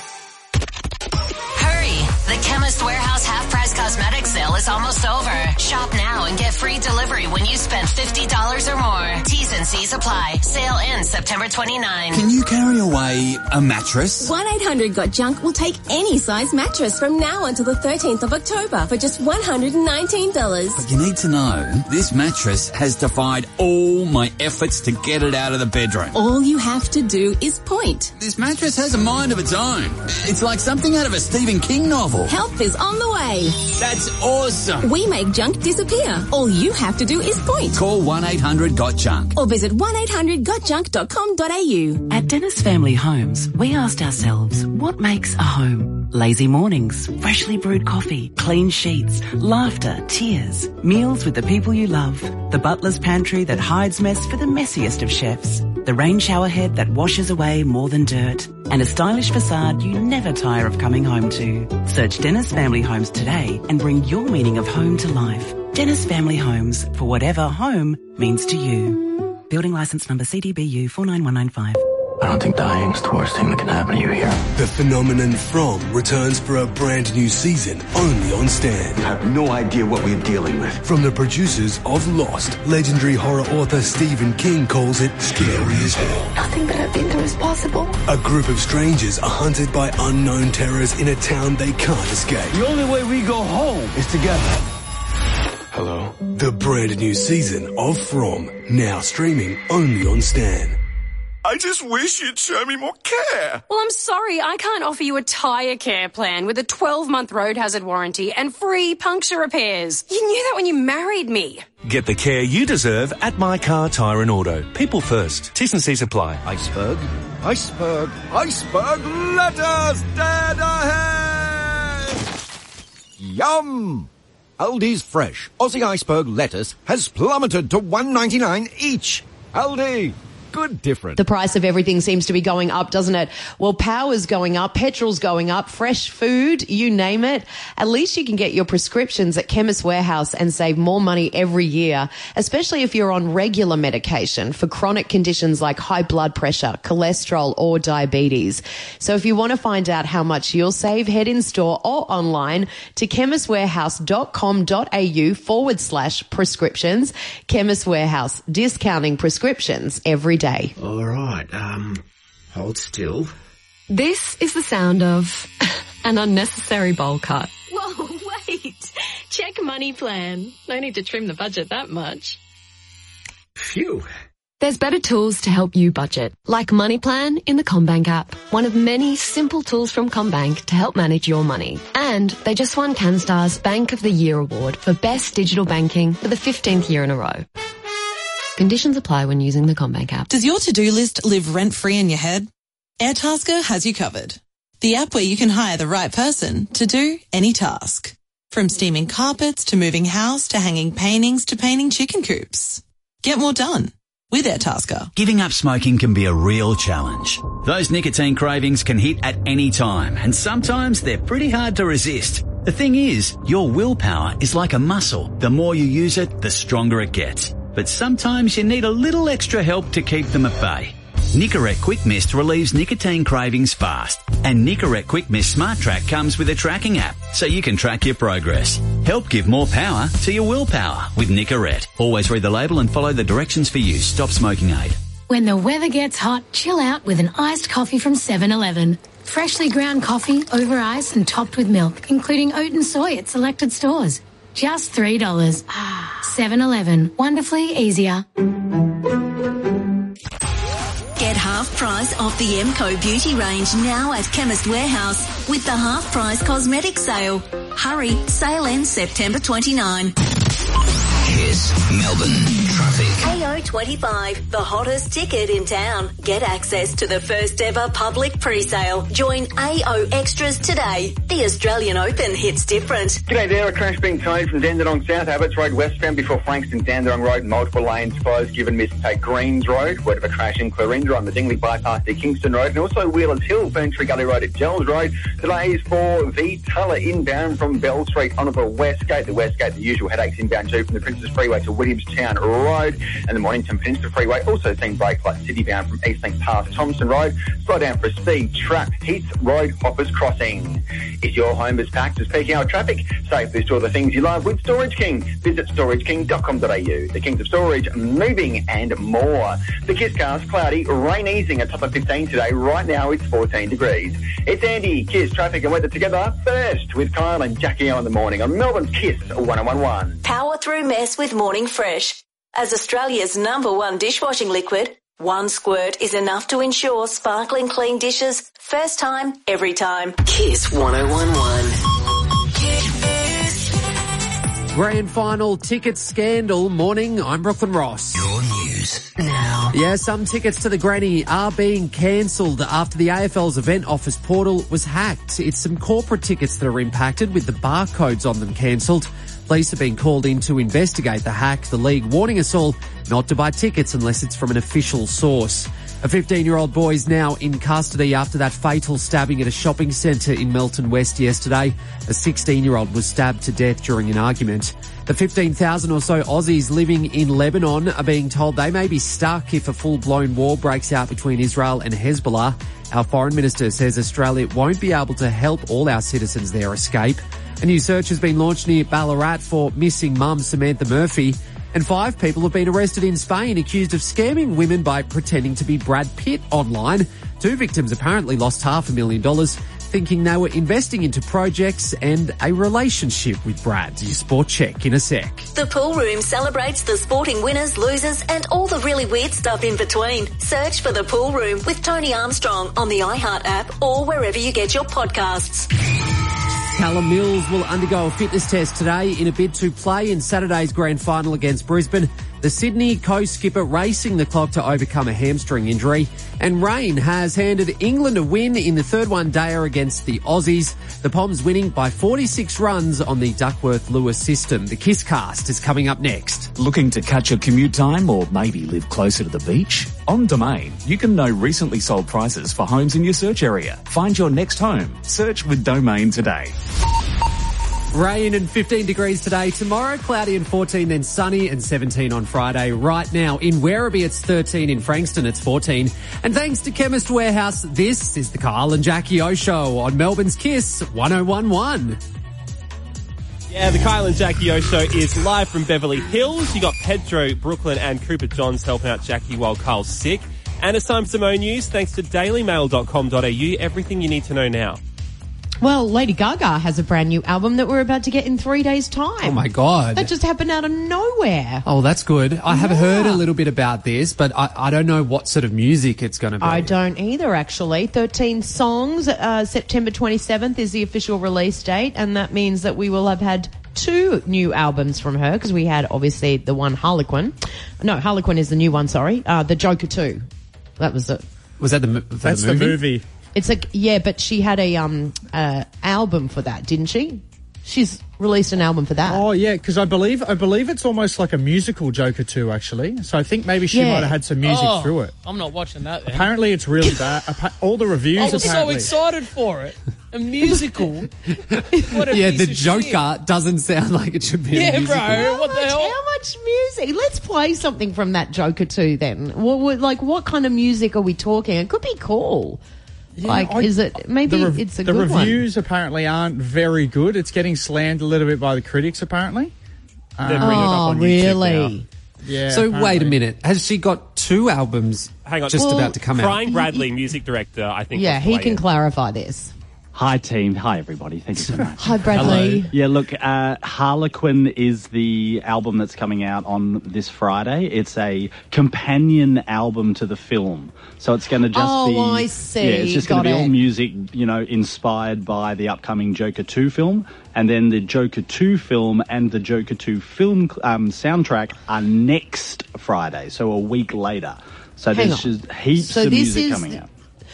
Hurry! The Chemist Warehouse half-price cosmetics sale is almost over. Shop now and get free delivery when you spend fifty dollars or more. T's and C's apply. Sale ends September twenty-ninth. Can you carry away a mattress? one eight hundred got junk will take any size mattress from now until the thirteenth of October for just one hundred nineteen dollars. But you need to know, this mattress has defied all my efforts to get it out of the bedroom. All you have to do is point. This mattress has a mind of its own. It's like something out of a Stephen King novel. Help is on the way. That's awesome. We make junk disappear. All you have to do is point. Call one eight hundred got junk. Or visit one eight hundred got junk dot com dot a u. At Dennis Family Homes, we asked ourselves, what makes a home? Lazy mornings, freshly brewed coffee, clean sheets, laughter, tears, meals with the people you love, the butler's pantry that hides mess for the messiest of chefs, the rain shower head that washes away more than dirt, and a stylish facade you never tire of coming home to. Search Dennis Family Homes today and bring your meaning of home to life. Dennis Family Homes, for whatever home means to you. Building license number C D B U four nine one nine five. I don't think dying's the worst thing that can happen to you here. The phenomenon From returns for a brand new season, only on Stan. You have no idea what we're dealing with. From the producers of Lost, legendary horror author Stephen King calls it scary as hell. Nothing that I've been through is possible. A group of strangers are hunted by unknown terrors in a town they can't escape. The only way we go home is together. Hello? The brand new season of From, now streaming only on Stan. I just wish you'd show me more care. Well, I'm sorry, I can't offer you a tyre care plan with a twelve-month road hazard warranty and free puncture repairs. You knew that when you married me. Get the care you deserve at My Car Tyre and Auto. People first. T's and C's apply. Iceberg, iceberg, iceberg lettuce dead ahead! Yum! Aldi's fresh Aussie iceberg lettuce has plummeted to one ninety-nine each. Aldi, good different. The price of everything seems to be going up, doesn't it? Well, power's going up, petrol's going up, fresh food, you name it. At least you can get your prescriptions at Chemist Warehouse and save more money every year, especially if you're on regular medication for chronic conditions like high blood pressure, cholesterol, or diabetes. So if you want to find out how much you'll save, head in store or online to chemistwarehouse.com.au forward slash prescriptions. Chemist Warehouse, discounting prescriptions every day. All right, um, hold still. This is the sound of an unnecessary bowl cut. Whoa, wait. Check money plan. No need to trim the budget that much. Phew. There's better tools to help you budget, like MoneyPlan in the CommBank app. One of many simple tools from CommBank to help manage your money. And they just won CanStar's Bank of the Year award for Best Digital Banking for the fifteenth year in a row. Conditions apply when using the CommBank app. Does your to-do list live rent-free in your head? Airtasker has you covered. The app where you can hire the right person to do any task. From steaming carpets to moving house to hanging paintings to painting chicken coops. Get more done with Airtasker. Giving up smoking can be a real challenge. Those nicotine cravings can hit at any time, and sometimes they're pretty hard to resist. The thing is, your willpower is like a muscle. The more you use it, the stronger it gets. But sometimes you need a little extra help to keep them at bay. Nicorette Quick Mist relieves nicotine cravings fast. And Nicorette Quick Mist Smart Track comes with a tracking app, so you can track your progress. Help give more power to your willpower with Nicorette. Always read the label and follow the directions for use. Stop smoking aid. When the weather gets hot, chill out with an iced coffee from seven eleven. Freshly ground coffee, over ice and topped with milk, including oat and soy at selected stores. Just three dollars. seven eleven. Wonderfully easier. Get half price off the Emco Beauty range now at Chemist Warehouse with the half price cosmetic sale. Hurry, sale ends September twenty-ninth. Kiss Melbourne traffic. A O twenty-five, the hottest ticket in town. Get access to the first ever public pre-sale. Join A O Extras today. The Australian Open hits different. G'day there, a crash being towed from Dandenong South Abbots Road westbound before Frankston Dandenong Road, multiple lanes closed given miss take Greens Road. Word of a crash in Clarinda on the Dingley bypass to Kingston Road, and also Wheelers Hill, Ferntree Gully Road at Gels Road. Delays for V Tulla inbound from Bell Street onto the West Gate. The West Gate, the usual headaches inbound too from the Princess Freeway to Williamstown Road, and the Mornington Peninsula Freeway also seeing breaks like City bound from Eastlink past Thompson Road. Slow down for a speed trap hits Road Hoppers Crossing. If your home is packed as peak hour traffic, safely store the things you love with Storage King. Visit storage king dot com dot a u. The Kings of Storage, moving and more. The Kiss cast, cloudy, rain easing, a top of fifteen today. Right now it's fourteen degrees. It's Andy, Kiss, traffic and weather together first with Kyle and Jackie O in the morning on Melbourne's Kiss one oh one one. Power through mess with Morning Fresh. As Australia's number one dishwashing liquid, one squirt is enough to ensure sparkling clean dishes first time, every time. Kiss one oh one one. Grand final ticket scandal. Morning, I'm Brooklyn Ross. Your news now. Yeah, some tickets to the Granny are being cancelled after the A F L's event office portal was hacked. It's some corporate tickets that are impacted with the barcodes on them cancelled. Police have been called in to investigate the hack. The league warning us all not to buy tickets unless it's from an official source. A fifteen-year-old boy is now in custody after that fatal stabbing at a shopping centre in Melton West yesterday. A sixteen-year-old was stabbed to death during an argument. The fifteen thousand or so Aussies living in Lebanon are being told they may be stuck if a full-blown war breaks out between Israel and Hezbollah. Our foreign minister says Australia won't be able to help all our citizens there escape. A new search has been launched near Ballarat for missing mum Samantha Murphy. And five people have been arrested in Spain accused of scamming women by pretending to be Brad Pitt online. Two victims apparently lost half a million dollars thinking they were investing into projects and a relationship with Brad. Your sport check in a sec. The Pool Room celebrates the sporting winners, losers and all the really weird stuff in between. Search for The Pool Room with Tony Armstrong on the iHeart app or wherever you get your podcasts. Callum Mills will undergo a fitness test today in a bid to play in Saturday's grand final against Brisbane. The Sydney co-skipper racing the clock to overcome a hamstring injury. And rain has handed England a win in the third one-dayer against the Aussies. The Poms winning by forty-six runs on the Duckworth-Lewis system. The Kiss Cast is coming up next. Looking to catch your commute time or maybe live closer to the beach? On Domain, you can know recently sold prices for homes in your search area. Find your next home. Search with Domain today. Rain and fifteen degrees today. Tomorrow, cloudy and fourteen, then sunny and seventeen on Friday. Right now, in Werribee, it's thirteen. In Frankston, it's fourteen. And thanks to Chemist Warehouse, this is the Kyle and Jackie O Show on Melbourne's Kiss one oh one one. Yeah, the Kyle and Jackie O Show is live from Beverly Hills. You got Pedro, Brooklyn and Cooper Johns helping out Jackie while Kyle's sick. And it's time for some Mo News thanks to daily mail dot com dot a u. Everything you need to know now. Well, Lady Gaga has a brand new album that we're about to get in three days' time. Oh, my God. That just happened out of nowhere. Oh, that's good. I have Yeah. heard a little bit about this, but I, I don't know what sort of music it's going to be. I don't either, actually. thirteen songs. Uh, September twenty-seventh is the official release date, and that means that we will have had two new albums from her, because we had, obviously, the one Harlequin. No, Harlequin is the new one, sorry. Uh, the Joker two. That was it. Was that the, mo- That's the movie? the movie. It's like, yeah, but she had a um uh, album for that, didn't she? She's released an album for that. Oh yeah, because I believe I believe it's almost like a musical Joker two, actually. So I think maybe she Yeah. might have had some music Oh, through it. I'm not watching that then. Apparently, it's really bad. Appa- All the reviews I was apparently. so excited for it. A musical. What a Yeah, piece the of Joker shit. doesn't sound like it should be a Yeah, musical. bro. What the hell? How much music? Let's play something from that Joker two then. What, what, like, what kind of music are we talking? It could be cool. Yeah, like, I- is it, maybe the rev- it's a the good reviews apparently aren't very good. It's getting slammed a little bit by the critics, apparently. They're Um, bringing it up Oh, on YouTube really? now. yeah. So wait a apparently. minute. Has she got two albums Hang on. just Well, about to come out? Brian Bradley, music director, I think. Yeah, wants to he weigh can in. clarify this. Hi team, hi everybody, thank you so much. Hi, Bradley. Yeah, look, uh, Harlequin is the album that's coming out on this Friday. It's a companion album to the film. So it's going to just Oh, be... I see. Yeah, it's just going Got to be all it. music, you know, inspired by the upcoming Joker two film. And then the Joker two film and the Joker two film um, soundtrack are next Friday, so a week later. So Hang there's on. just heaps So of this music is- coming out.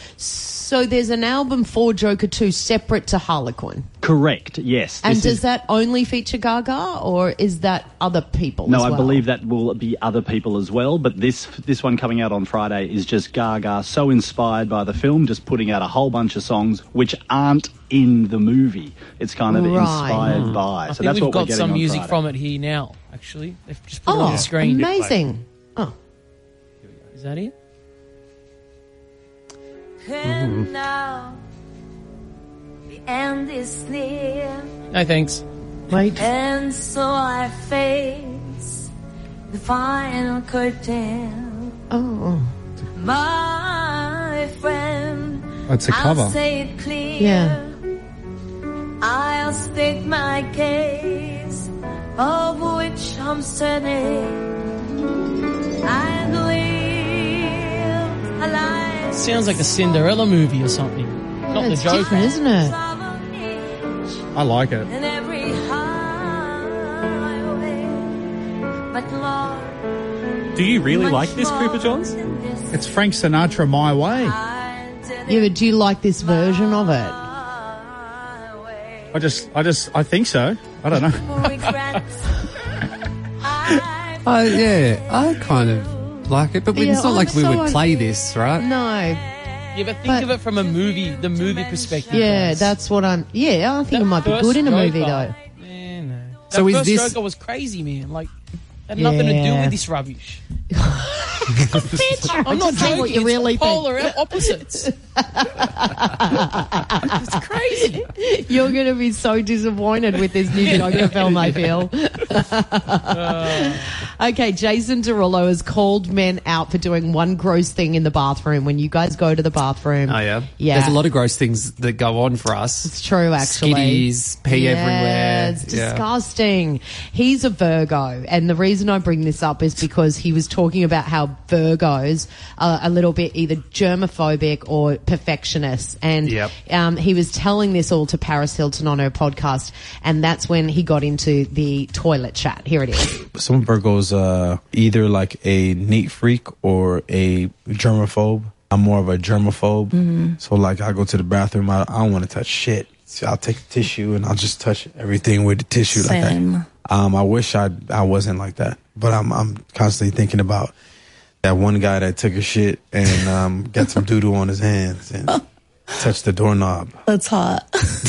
So there's an album for Joker two separate to Harlequin. Correct, yes. And This does is- that only feature Gaga, or is that other people No, as I well? believe that will be other people as well. But this this one coming out on Friday is just Gaga, so inspired by the film, just putting out a whole bunch of songs which aren't in the movie. It's kind of Right. inspired by. I So think that's we've what we're got getting some on music Friday. from it here now, actually. They've just put it Oh, on the screen. amazing. Oh. Is that it? And now the end is near, No, thanks. Wait. and so I face the final curtain. Oh. My friend, That's a cover. I'll say it clear. Yeah. I'll state my case, of which I'm certain. I live a life. Sounds like a Cinderella movie or something. Not Yeah, the it's Joker. different, isn't it? I like it. In every highway, but Lord, Do you really like this, Cooper Johns? It's Frank Sinatra, My Way. Yeah, but do you like this version of it? I just, I just, I think so. I don't know. Oh, yeah, I kind of like it, but Yeah, it's not I'm like we so would un- play this, right? No. Yeah, but think But- of it from a movie, the movie perspective. Yeah, guys. that's what I'm... Yeah, I think That it might be first good in a movie, Joker, though. Man, no. That So is first this- Joker was crazy, man. Like, had nothing to do Yeah. with this rubbish. Bitch, I'm not just say joking. what you it's really think. polar opposites. It's crazy. You're going to be so disappointed with this new Joker film, I feel. Okay, Jason Derulo has called men out for doing one gross thing in the bathroom. When you guys go to the bathroom. Oh, yeah? Yeah. There's a lot of gross things that go on for us. It's true, actually. Skitties, pee Yeah, everywhere. It's Yeah. disgusting. He's a Virgo, and the reason I bring this up is because he was talking about how Virgos are a little bit either germophobic or perfectionists. And Yep. um, he was telling this all to Paris Hilton on her podcast, and that's when he got into the toilet chat. Here it is. Some Virgos uh either like a neat freak or a germaphobe. I'm more of a germaphobe. Mm-hmm. So like I go to the bathroom, I, I don't want to touch shit. So I'll take the tissue and I'll just touch everything with the tissue. Same. Like that. Um, I wish I I wasn't like that, but I'm I'm constantly thinking about that one guy that took a shit and um, got some doo doo on his hands and touched the doorknob. That's hot.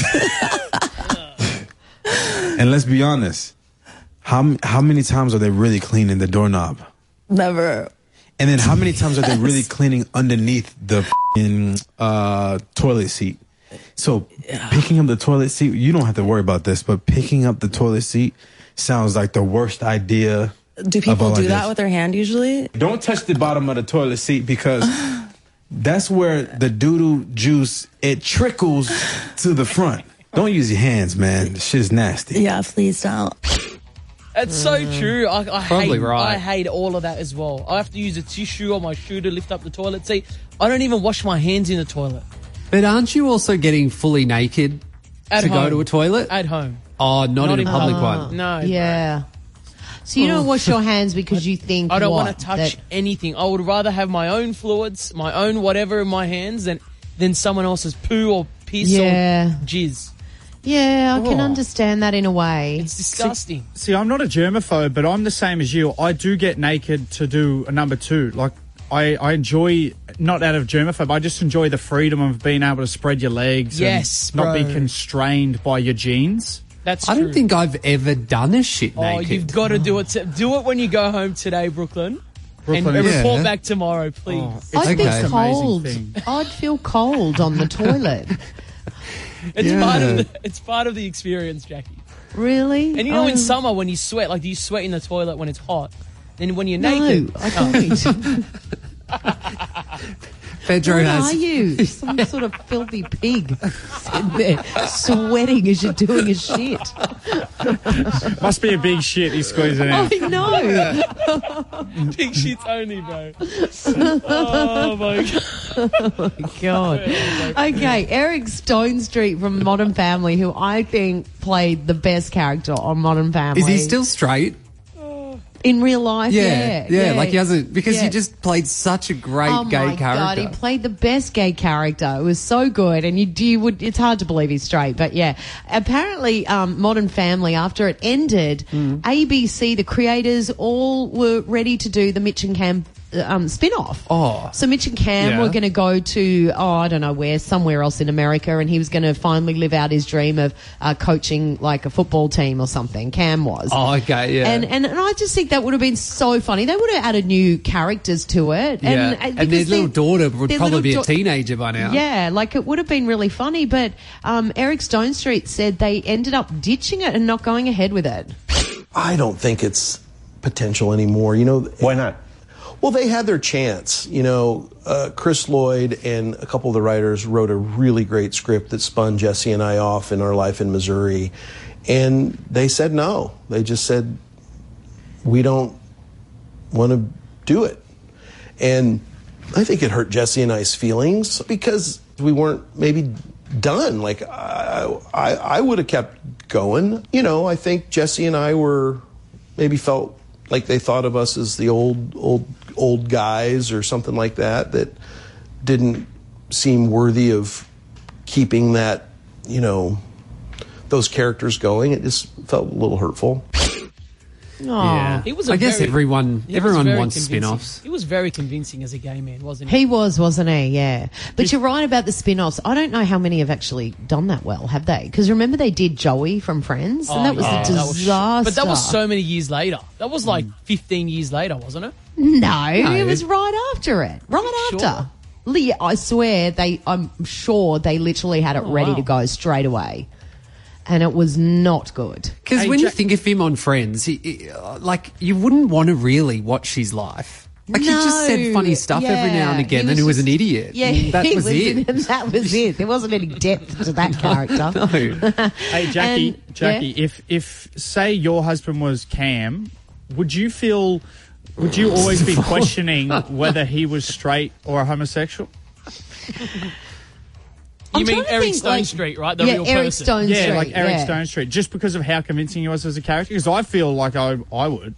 And let's be honest, how how many times are they really cleaning the doorknob? Never. And then how many times are they really cleaning underneath the f***ing, uh, toilet seat? So picking up the toilet seat, you don't have to worry about this, but picking up the toilet seat sounds like the worst idea. Do people do that with their hand usually? Don't touch the bottom of the toilet seat because that's where the doo-doo juice, it trickles to the front. Don't use your hands, man. The shit's nasty. Yeah, please don't. It's so true. I, I Probably hate, right. I hate all of that as well. I have to use a tissue or my shoe to lift up the toilet seat. I don't even wash my hands in the toilet. But aren't you also getting fully naked At to home. go to a toilet? At home. Oh, not, in a public one. No. Yeah. So you don't wash your hands because you think I don't what? want to touch That- anything. I would rather have my own fluids, my own whatever in my hands than, than someone else's poo or piss Yeah. or jizz. Yeah, I can Oh. understand that in a way. It's disgusting. See, I'm not a germaphobe, but I'm the same as you. I do get naked to do a number two. Like, I, I enjoy, not out of germaphobe, I just enjoy the freedom of being able to spread your legs Yes, and not be bro. constrained by your jeans. That's I true. don't think I've ever done a shit Oh, naked. you've got to do it. To, do it when you go home today, Brooklyn. Brooklyn, and, and yeah. report back tomorrow, please. Oh, I'd Okay. be cold. I'd feel cold on the toilet. It's Yeah. part of the, it's part of the experience, Jackie. Really? And you know, Oh. in summer when you sweat, like do you sweat in the toilet when it's hot? Then when you're No, naked, I don't. Pedro What has. are you? Some sort of filthy pig sitting there sweating as you're doing a shit. Must be a big shit he's squeezing out. I know. big shits only, bro. Oh my god. Oh my god. Okay, Eric Stone Street from Modern Family, who I think played the best character on Modern Family. Is he still straight? in real life? Yeah, Yeah, yeah, like he hasn't, because yeah. he just played such a great oh gay my character. God, he played the best gay character. It was so good, and you, you would. It's hard to believe he's straight, but yeah. Apparently, um, Modern Family, after it ended, Mm. A B C, the creators, all were ready to do the Mitch and Cam um, spin-off. Oh, so Mitch and Cam Yeah. were going to go to oh I don't know where, somewhere else in America, and he was going to finally live out his dream of uh, coaching like a football team or something. Cam was. Oh, okay, yeah. And, and and I just think that would have been so funny. They would have added new characters to it. yeah. And, And, uh, their because little they- daughter would their probably little be a da- teenager by now. Yeah, like it would have been really funny. But um, Eric Stone Street said they ended up ditching it and not going ahead with it. I don't think it's potential anymore. You know, why not? Well, they had their chance. You know, uh, Chris Lloyd and a couple of the writers wrote a really great script that spun Jesse and I off in Our Life in Missouri, and they said no. They just said we don't want to do it, and I think it hurt Jesse and I's feelings because we weren't maybe done. Like I, I, I would have kept going. You know, I think Jesse and I were maybe felt like they thought of us as the old, old, old guys or something like that that didn't seem worthy of keeping that, you know, those characters going. It just felt a little hurtful. Yeah. He was a I guess very- everyone he was everyone very wants convincing. spin-offs. He was very convincing as a gay man, wasn't he? He was, wasn't he? Yeah. But you're right about the spin-offs. I don't know how many have actually done that well, have they? Because remember they did Joey from Friends? And that was yeah. a That was- disaster. but that was so many years later. That was like fifteen years later, wasn't it? No, No. it was right after it. Right Sure. after. Lee, I swear they, I'm sure they literally had it Oh, ready wow. to go straight away. And it was not good. Because when you think of him on Friends, he, he, uh, like, you wouldn't want to really watch his life. Like, he just said funny stuff every now and Yeah, again, he and he was just- an idiot. Yeah, And that he was, it. And that was it. There wasn't any depth to that character. No. Hey, Jackie, And- Jackie, yeah. if, if, say, your husband was Cam, would you feel Would you always be questioning whether he was straight or a homosexual? You mean Eric Stone like, Street, right? The yeah, real Eric person. Stone yeah, Street, like Eric yeah. Stone Street, just because of how convincing he was as a character. Because I feel like I, I would.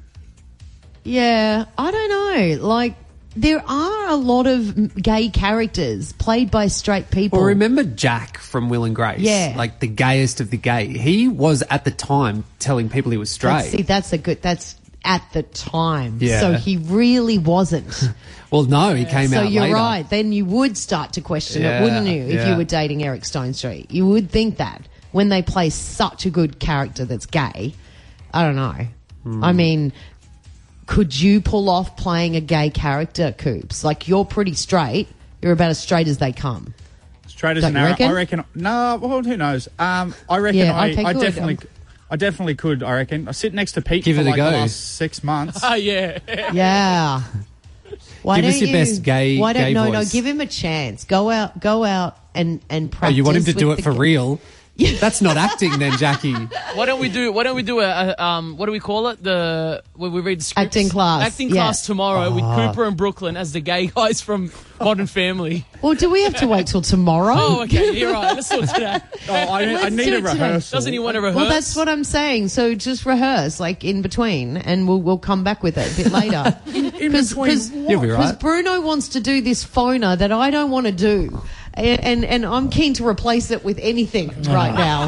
Yeah, I don't know. Like, there are a lot of gay characters played by straight people. Well, remember Jack from Will and Grace? Yeah. Like the gayest of the gay. He was at the time telling people he was straight. But see, that's a good. That's at the time. Yeah. So he really wasn't. Well, no, he came so out you're later. right. Then you would start to question Yeah, it, wouldn't you? If yeah. you were dating Eric Stone Street, you would think that when they play such a good character that's gay. I don't know. Hmm. I mean, could you pull off playing a gay character, Coops? Like, you're pretty straight. You're about as straight as they come. Straight as Don't an you arrow. reckon? I reckon. No, well, who knows? Um, I reckon. Yeah, I, okay, I good. definitely. Um, I definitely could. I reckon. I sit next to Pete Give for it a like go. the last six months. Oh, yeah. Yeah. Why Give us don't your you, best gay- Why don't gay no voice. no? Give him a chance. Go out. Go out and and Oh, practice. you want him to do with it the for g- real? That's not acting then, Jackie. Why don't we do? Why don't we do a, a um? What do we call it? The when we read the scripts? Acting class, Acting yeah. class tomorrow with Ah. Cooper and Brooklyn as the gay guys from Modern Family. Well, do we have to wait till tomorrow? Oh, okay. You're right. Let's do it today. Oh, I, I Let's need do a it today. rehearsal. Doesn't he want to rehearse? Well, that's what I'm saying. So just rehearse, like in between, and we'll we'll come back with it a bit later. In between You'll be Because right. Bruno wants to do this phoner that I don't want to do. And, and and I'm keen to replace it with anything right now.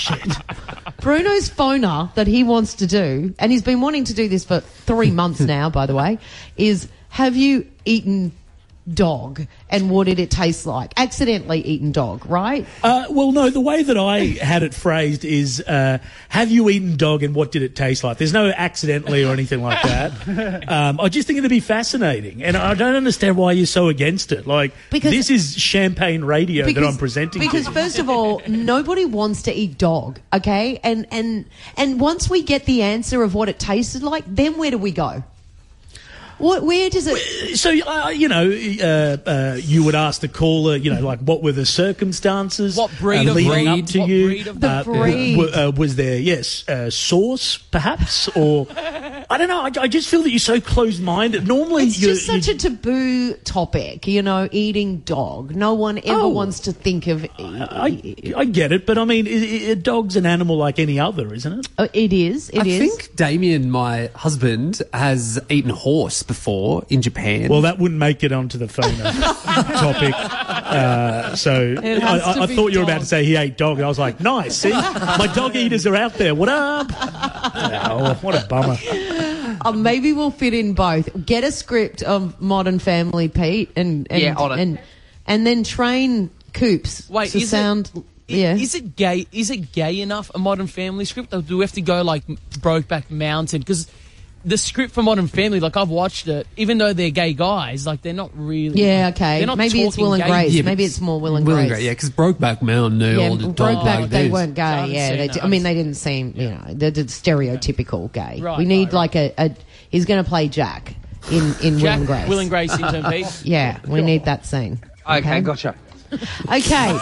Bruno's phoner that he wants to do, and he's been wanting to do this for three months now, by the way, is have you eaten dog and what did it taste like? Accidentally eaten dog, right? Uh, well, no, the way that I had it phrased is, uh, have you eaten dog and what did it taste like? There's no accidentally or anything like that. Um, I just think it'd be fascinating. And I don't understand why you're so against it. Like, Because- this is champagne radio that I'm presenting Because to you. first of all, nobody wants to eat dog, okay? And and and once we get the answer of what it tasted like, then where do we go? What? Where does it? So, uh, you know, uh, uh, you would ask the caller, you know, like, what were the circumstances? What breed uh, of leading breed? up to What you? breed of The uh, breed. w- uh, was there, yes, uh, sauce, perhaps? Or, I don't know, I, I just feel that you're so closed-minded. Normally, It's you're, just such you a taboo topic, you know, eating dog. No one ever Oh. wants to think of. I, I get it, but I mean, i i a dog's an animal like any other, isn't it? Oh, it is. It I is. think Damien, my husband, has eaten horse before in Japan. Well, that wouldn't make it onto the phoner topic. Uh, so I, It has I, to I be thought you were about dog. to say he ate dog. And I was like, nice. See, my dog eaters are out there. What up? Oh, what a bummer. Uh, maybe we'll fit in both. Get a script of Modern Family, Pete, and and Yeah, on it. and, and then train Coops Wait, to is sound. it? yeah. Is it gay? Is it gay enough a Modern Family script, or do we have to go like Brokeback Mountain? Because the script for Modern Family, like I've watched it, even though they're gay guys, like they're not really. Yeah, okay. They're not Maybe it's talking Will and gay. Grace. Yeah, but Maybe it's more Will and Will Grace. and Grace, yeah, because Brokeback Mountain knew Yeah, all the dog Brokeback, like they this. weren't gay. I haven't Yeah, seen they that. d- I mean, they didn't seem, you know, they're the stereotypical gay. Right, we need right, like a, a. He's going to play Jack in in Will Jack, and Grace. Will and Grace in turn, Pete. Yeah, we need that scene. Okay, gotcha. Okay.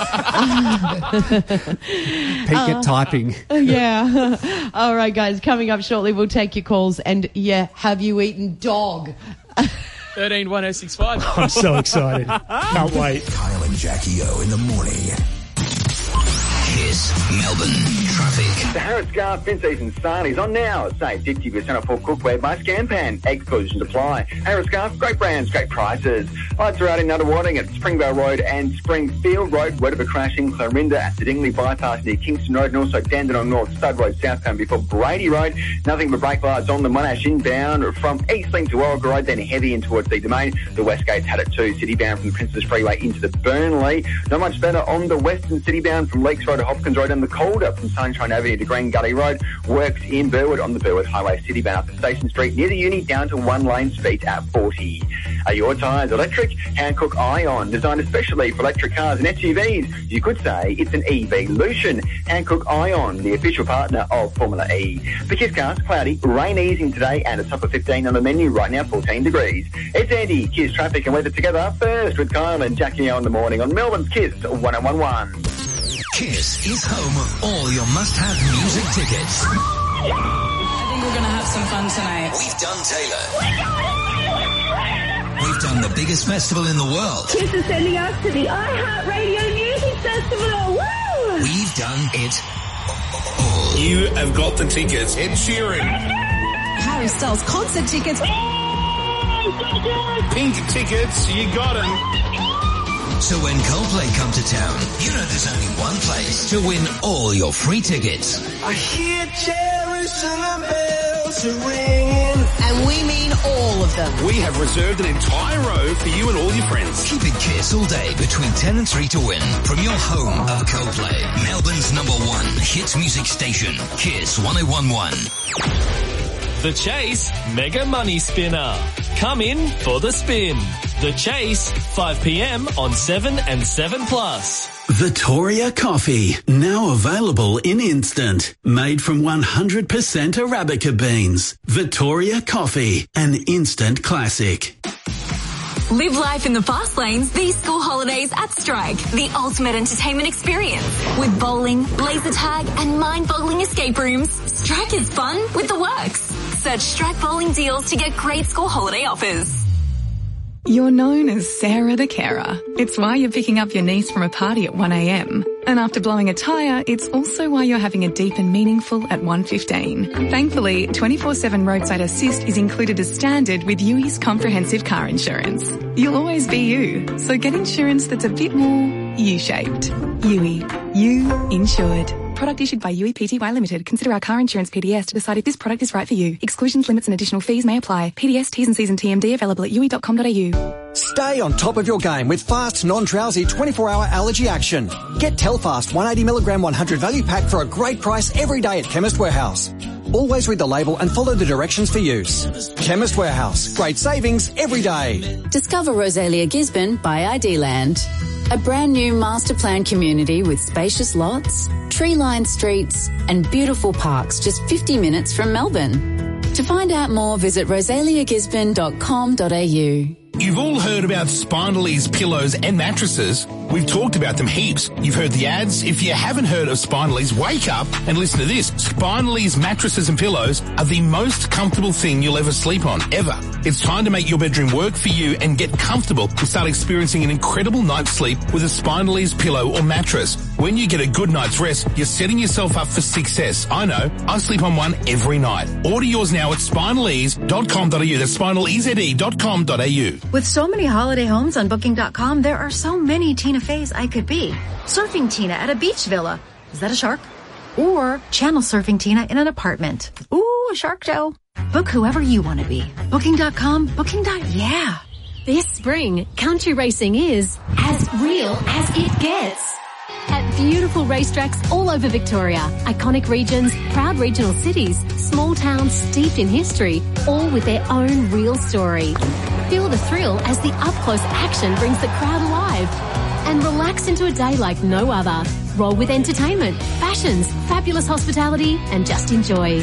Pete, get typing. Yeah. All right, guys. Coming up shortly, we'll take your calls. And yeah, have you eaten dog? Thirteen one zero six five. I'm so excited. Can't wait. Kyle and Jackie O in the morning. Kiss Melbourne traffic. The Harris Scarf fin season start is on now. Save fifty percent off all cookware by Scampan. Egg positions apply. Harris Scarf, great brands, great prices. Lights are out in Nunawading at Springvale Road and Springfield Road. Word of a crash in Clarinda at the Dingley Bypass near Kingston Road, and also Dandenong North, Stud Road southbound before Brady Road. Nothing but brake lights on the Monash inbound from Eastlink to Warwick Road, then heavy in towards the Domain. The West Gate's had it too. City bound from the Princess Freeway into the Burnley. Not much better on the Western City bound from Lakes Road to Hopkins Road, and the Calder from Sunshine Avenue to Green Gully Road. Works in Burwood on the Burwood Highway City bound up to Station Street near the uni down to one lane speed at forty. Are your tyres electric? Hankook Ion, designed especially for electric cars and S U Vs. You could say it's an evolution. Hankook Ion, the official partner of Formula E. For Kiss Cars, cloudy, rain easing today and a top of fifteen on the menu right now, fourteen degrees. It's Andy, Kiss Traffic and Weather together first with Kyle and Jackie O in the morning on Melbourne's Kiss one oh one one. Kiss is home of all your must-have music tickets. think we're going to have some fun tonight. We've done Taylor. We've done the biggest festival in the world. Kiss is sending us to the iHeartRadio Music Festival. Woo! We've done it all. You have got the tickets. Ed Sheeran. Harry Styles concert tickets. Pink tickets. You got them. So when Coldplay come to town, you know there's only one place to win all your free tickets. I hear Jerusalem bells are ringing. And we mean all of them. We have reserved an entire row for you and all your friends. Keep it Kiss all day between ten and three to win from your home of Coldplay. Melbourne's number one hits music station, Kiss one oh one point one. The Chase Mega Money Spinner. Come in for the spin. The Chase, five p.m. on seven and seven plus. Vittoria Coffee, now available in instant. Made from one hundred percent Arabica beans. Vittoria Coffee, an instant classic. Live life in the fast lanes these school holidays at Strike, the ultimate entertainment experience. With bowling, laser tag and mind-boggling escape rooms, Strike is fun with the works. Search Strike Bowling Deals to get great school holiday offers. You're known as Sarah the Carer. It's why you're picking up your niece from a party at one a.m. And after blowing a tyre, it's also why you're having a deep and meaningful at one fifteen. Thankfully, twenty-four seven Roadside Assist is included as standard with U I's comprehensive car insurance. You'll always be you, so get insurance that's a bit more U-shaped. U I. You insured. Product issued by U I P T Y Limited. Consider our car insurance P D S to decide if this product is right for you. Exclusions, limits and additional fees may apply. P D S, T's and C's and T M D available at U I dot com dot a u. Stay on top of your game with fast, non-drowsy twenty-four hour allergy action. Get Telfast one hundred eighty milligram one hundred value pack for a great price every day at Chemist Warehouse. Always read the label and follow the directions for use. Chemist Warehouse. Great savings every day. Discover Rosalia Gisborne by I D Land. A brand new master plan community with spacious lots, tree-lined streets and beautiful parks just fifty minutes from Melbourne. To find out more, visit rosalia gisborne dot com dot a u. You've all heard about Spinally's pillows and mattresses. We've talked about them heaps. You've heard the ads. If you haven't heard of Spinally's, wake up and listen to this. Spinally's mattresses and pillows are the most comfortable thing you'll ever sleep on, ever. It's time to make your bedroom work for you and get comfortable and start experiencing an incredible night's sleep with a Spinally's pillow or mattress. When you get a good night's rest, you're setting yourself up for success. I know. I sleep on one every night. Order yours now at spinally's dot com dot a u. That's spinallyze dot com dot a u. With so many holiday homes on booking dot com, there are so many Tina Feys I could be. Surfing Tina at a beach villa. Is that a shark? Or channel surfing Tina in an apartment. Ooh, a shark show. Book whoever you want to be. booking dot com, booking. Yeah. This spring, country racing is as real as it gets. At beautiful racetracks all over Victoria, iconic regions, proud regional cities, small towns steeped in history, all with their own real story. Feel the thrill as the up-close action brings the crowd alive. And relax into a day like no other. Roll with entertainment, fashions, fabulous hospitality, and just enjoy.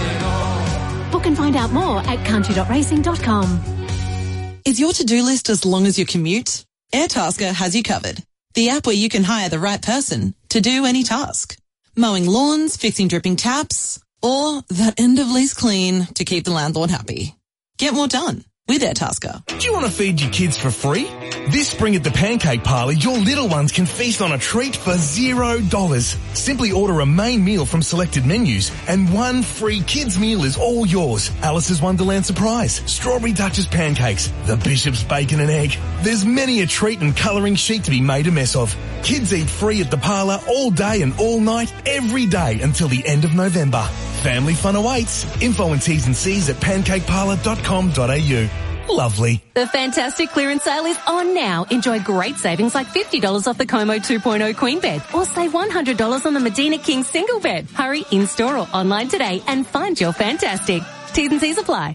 Book and find out more at country dot racing dot com. Is your to-do list as long as your commute? Airtasker has you covered. The app where you can hire the right person to do any task. Mowing lawns, fixing dripping taps, or that end of lease clean to keep the landlord happy. Get more done with Airtasker. Do you want to feed your kids for free? This spring at the Pancake Parlour, your little ones can feast on a treat for zero dollars. Simply order a main meal from selected menus and one free kids meal is all yours. Alice's Wonderland Surprise, Strawberry Duchess Pancakes, the Bishop's Bacon and Egg. There's many a treat and colouring sheet to be made a mess of. Kids eat free at the parlour all day and all night, every day until the end of November. Family fun awaits. Info and T's and C's at pancake parlour dot com dot a u. Lovely. The fantastic clearance sale is on now. Enjoy great savings like fifty dollars off the Como two point oh Queen bed or save one hundred dollars on the Medina King single bed. Hurry in-store or online today and find your fantastic. T's and C's apply.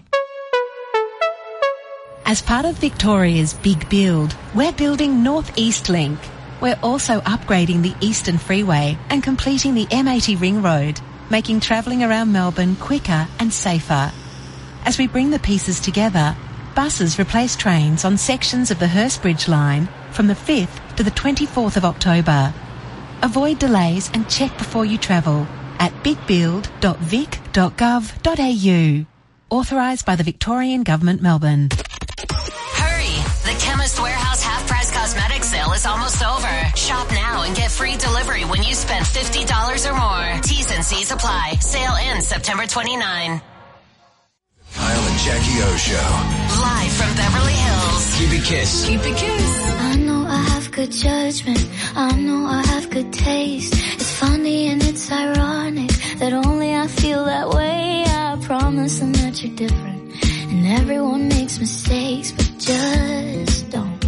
As part of Victoria's big build, we're building North East Link. We're also upgrading the Eastern Freeway and completing the M eighty Ring Road, making travelling around Melbourne quicker and safer. As we bring the pieces together, buses replace trains on sections of the Hurstbridge line from the fifth to the twenty-fourth of October. Avoid delays and check before you travel. at big build dot vic dot gov dot a u. Authorised by the Victorian Government, Melbourne. Hurry! The Chemist Warehouse half-price cosmetics sale is almost over. Shop now and get free delivery when you spend fifty dollars or more. T's and C's apply. Sale ends September twenty-ninth. Kyle and Jackie O Show. Live from Beverly Hills. Keep it Kiss. Keep it Kiss. I know I have good judgment. I know I have good taste. It's funny and it's ironic that only I feel that way. I promise them that you're different. And everyone makes mistakes, but just don't.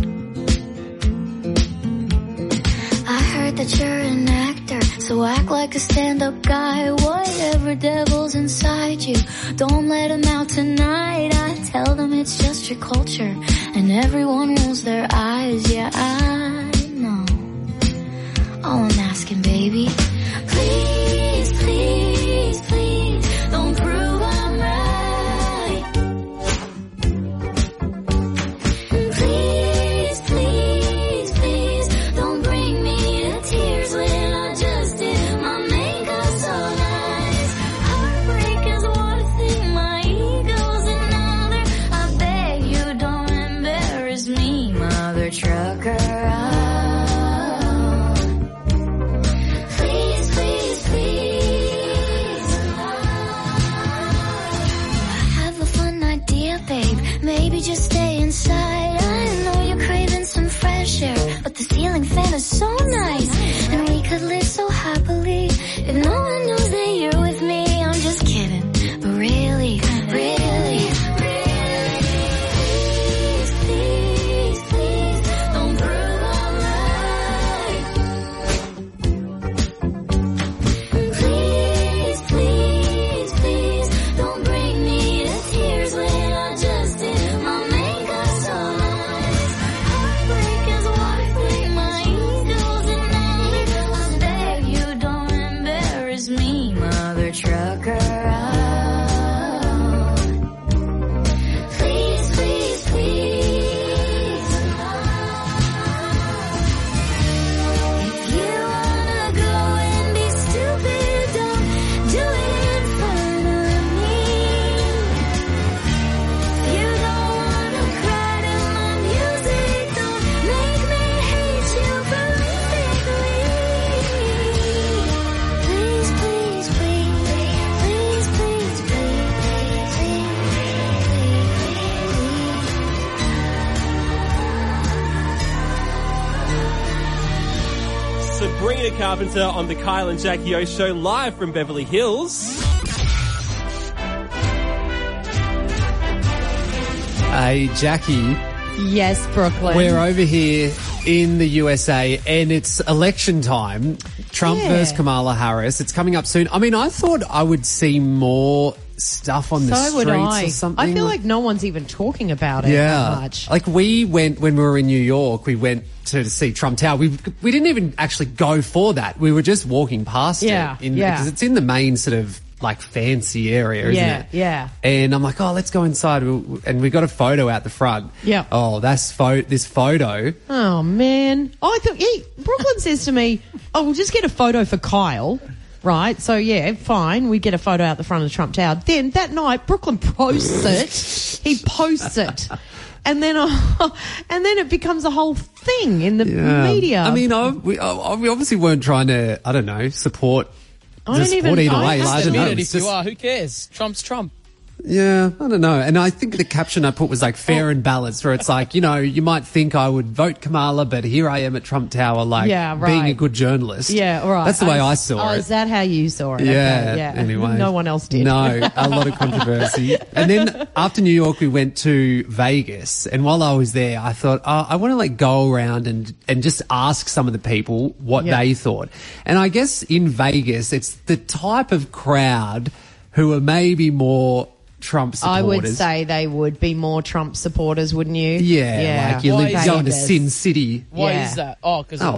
I heard that you're an actor, so act like a stand-up guy. Whatever devil's inside you, don't let him out tonight. I tell them it's just your culture, and everyone rolls their eyes. Yeah, I know. All I'm asking, baby, please, please, please, don't prove I'm right. Please, please, please, don't bring me to tears when I just did my makeup so nice. Heartbreak is one thing, my ego's another. I beg you don't embarrass me, mother trucker. Please, please, please. I have a fun idea, babe. Maybe just stay inside. I know you're craving some fresh air, but the ceiling fan is so nice, and we could live so happily if no one knows that you're with me. I'm just kidding, but really, really, really, please, please, please, don't prove I'm right. Please, please, please, don't bring me to tears when I just did my makeup so nice. Heartbreak is one thing, my ego's another. I beg you don't embarrass me, mother trucker. Please, please, please. If you wanna go and be stupid, don't do it in front of me. If you don't wanna cry to my music, don't make me hate you perfectly. Please, please, please, please, please, please, please, Sabrina Carpenter on the Kyle and Jackie O Show, live from Beverly Hills. Hey, Jackie. Yes, Brooklyn. We're over here in the U S A and it's election time. Trump Yeah. versus Kamala Harris. It's coming up soon. I mean, I thought I would see more stuff on the So would streets I. or something. I feel like no one's even talking about it yeah. that much. Like we went, when we were in New York, we went to see Trump Tower. We we didn't even actually go for that. We were just walking past Yeah, it. In, yeah. Because it's in the main sort of like fancy area, isn't Yeah, it? yeah. And I'm like, oh, let's go inside. And we got a photo out the front. Yeah. Oh, that's pho- this photo. Oh, man. I thought, yeah, Brooklyn says to me, oh, we'll just get a photo for Kyle. Right, so yeah, fine. We get a photo out the front of the Trump Tower. Then that night, Brooklyn posts it. He posts it, and then uh, and then it becomes a whole thing in the Yeah. media. I mean, I, we, I, we obviously weren't trying to, I don't know, support. I don't the even- support either I way. have I to don't know. admit it It's If just- you are, who cares? Trump's Trump. Yeah, I don't know. And I think the caption I put was like fair and balanced, where it's like, you know, you might think I would vote Kamala, but here I am at Trump Tower, like Yeah, being a right. good journalist. Yeah, all right. That's the way I saw oh, it. is that how you saw it? Yeah, Okay, yeah. anyway. No one else did. No, a lot of controversy. And then after New York, we went to Vegas. And while I was there, I thought, oh, I want to like go around and, and just ask some of the people what Yeah. they thought. And I guess in Vegas, it's the type of crowd who are maybe more Trump I supporters. would say they would be more Trump supporters, wouldn't you? Yeah, like you Why live is going to that? Sin City. Why Yeah. is that? Oh, because Oh,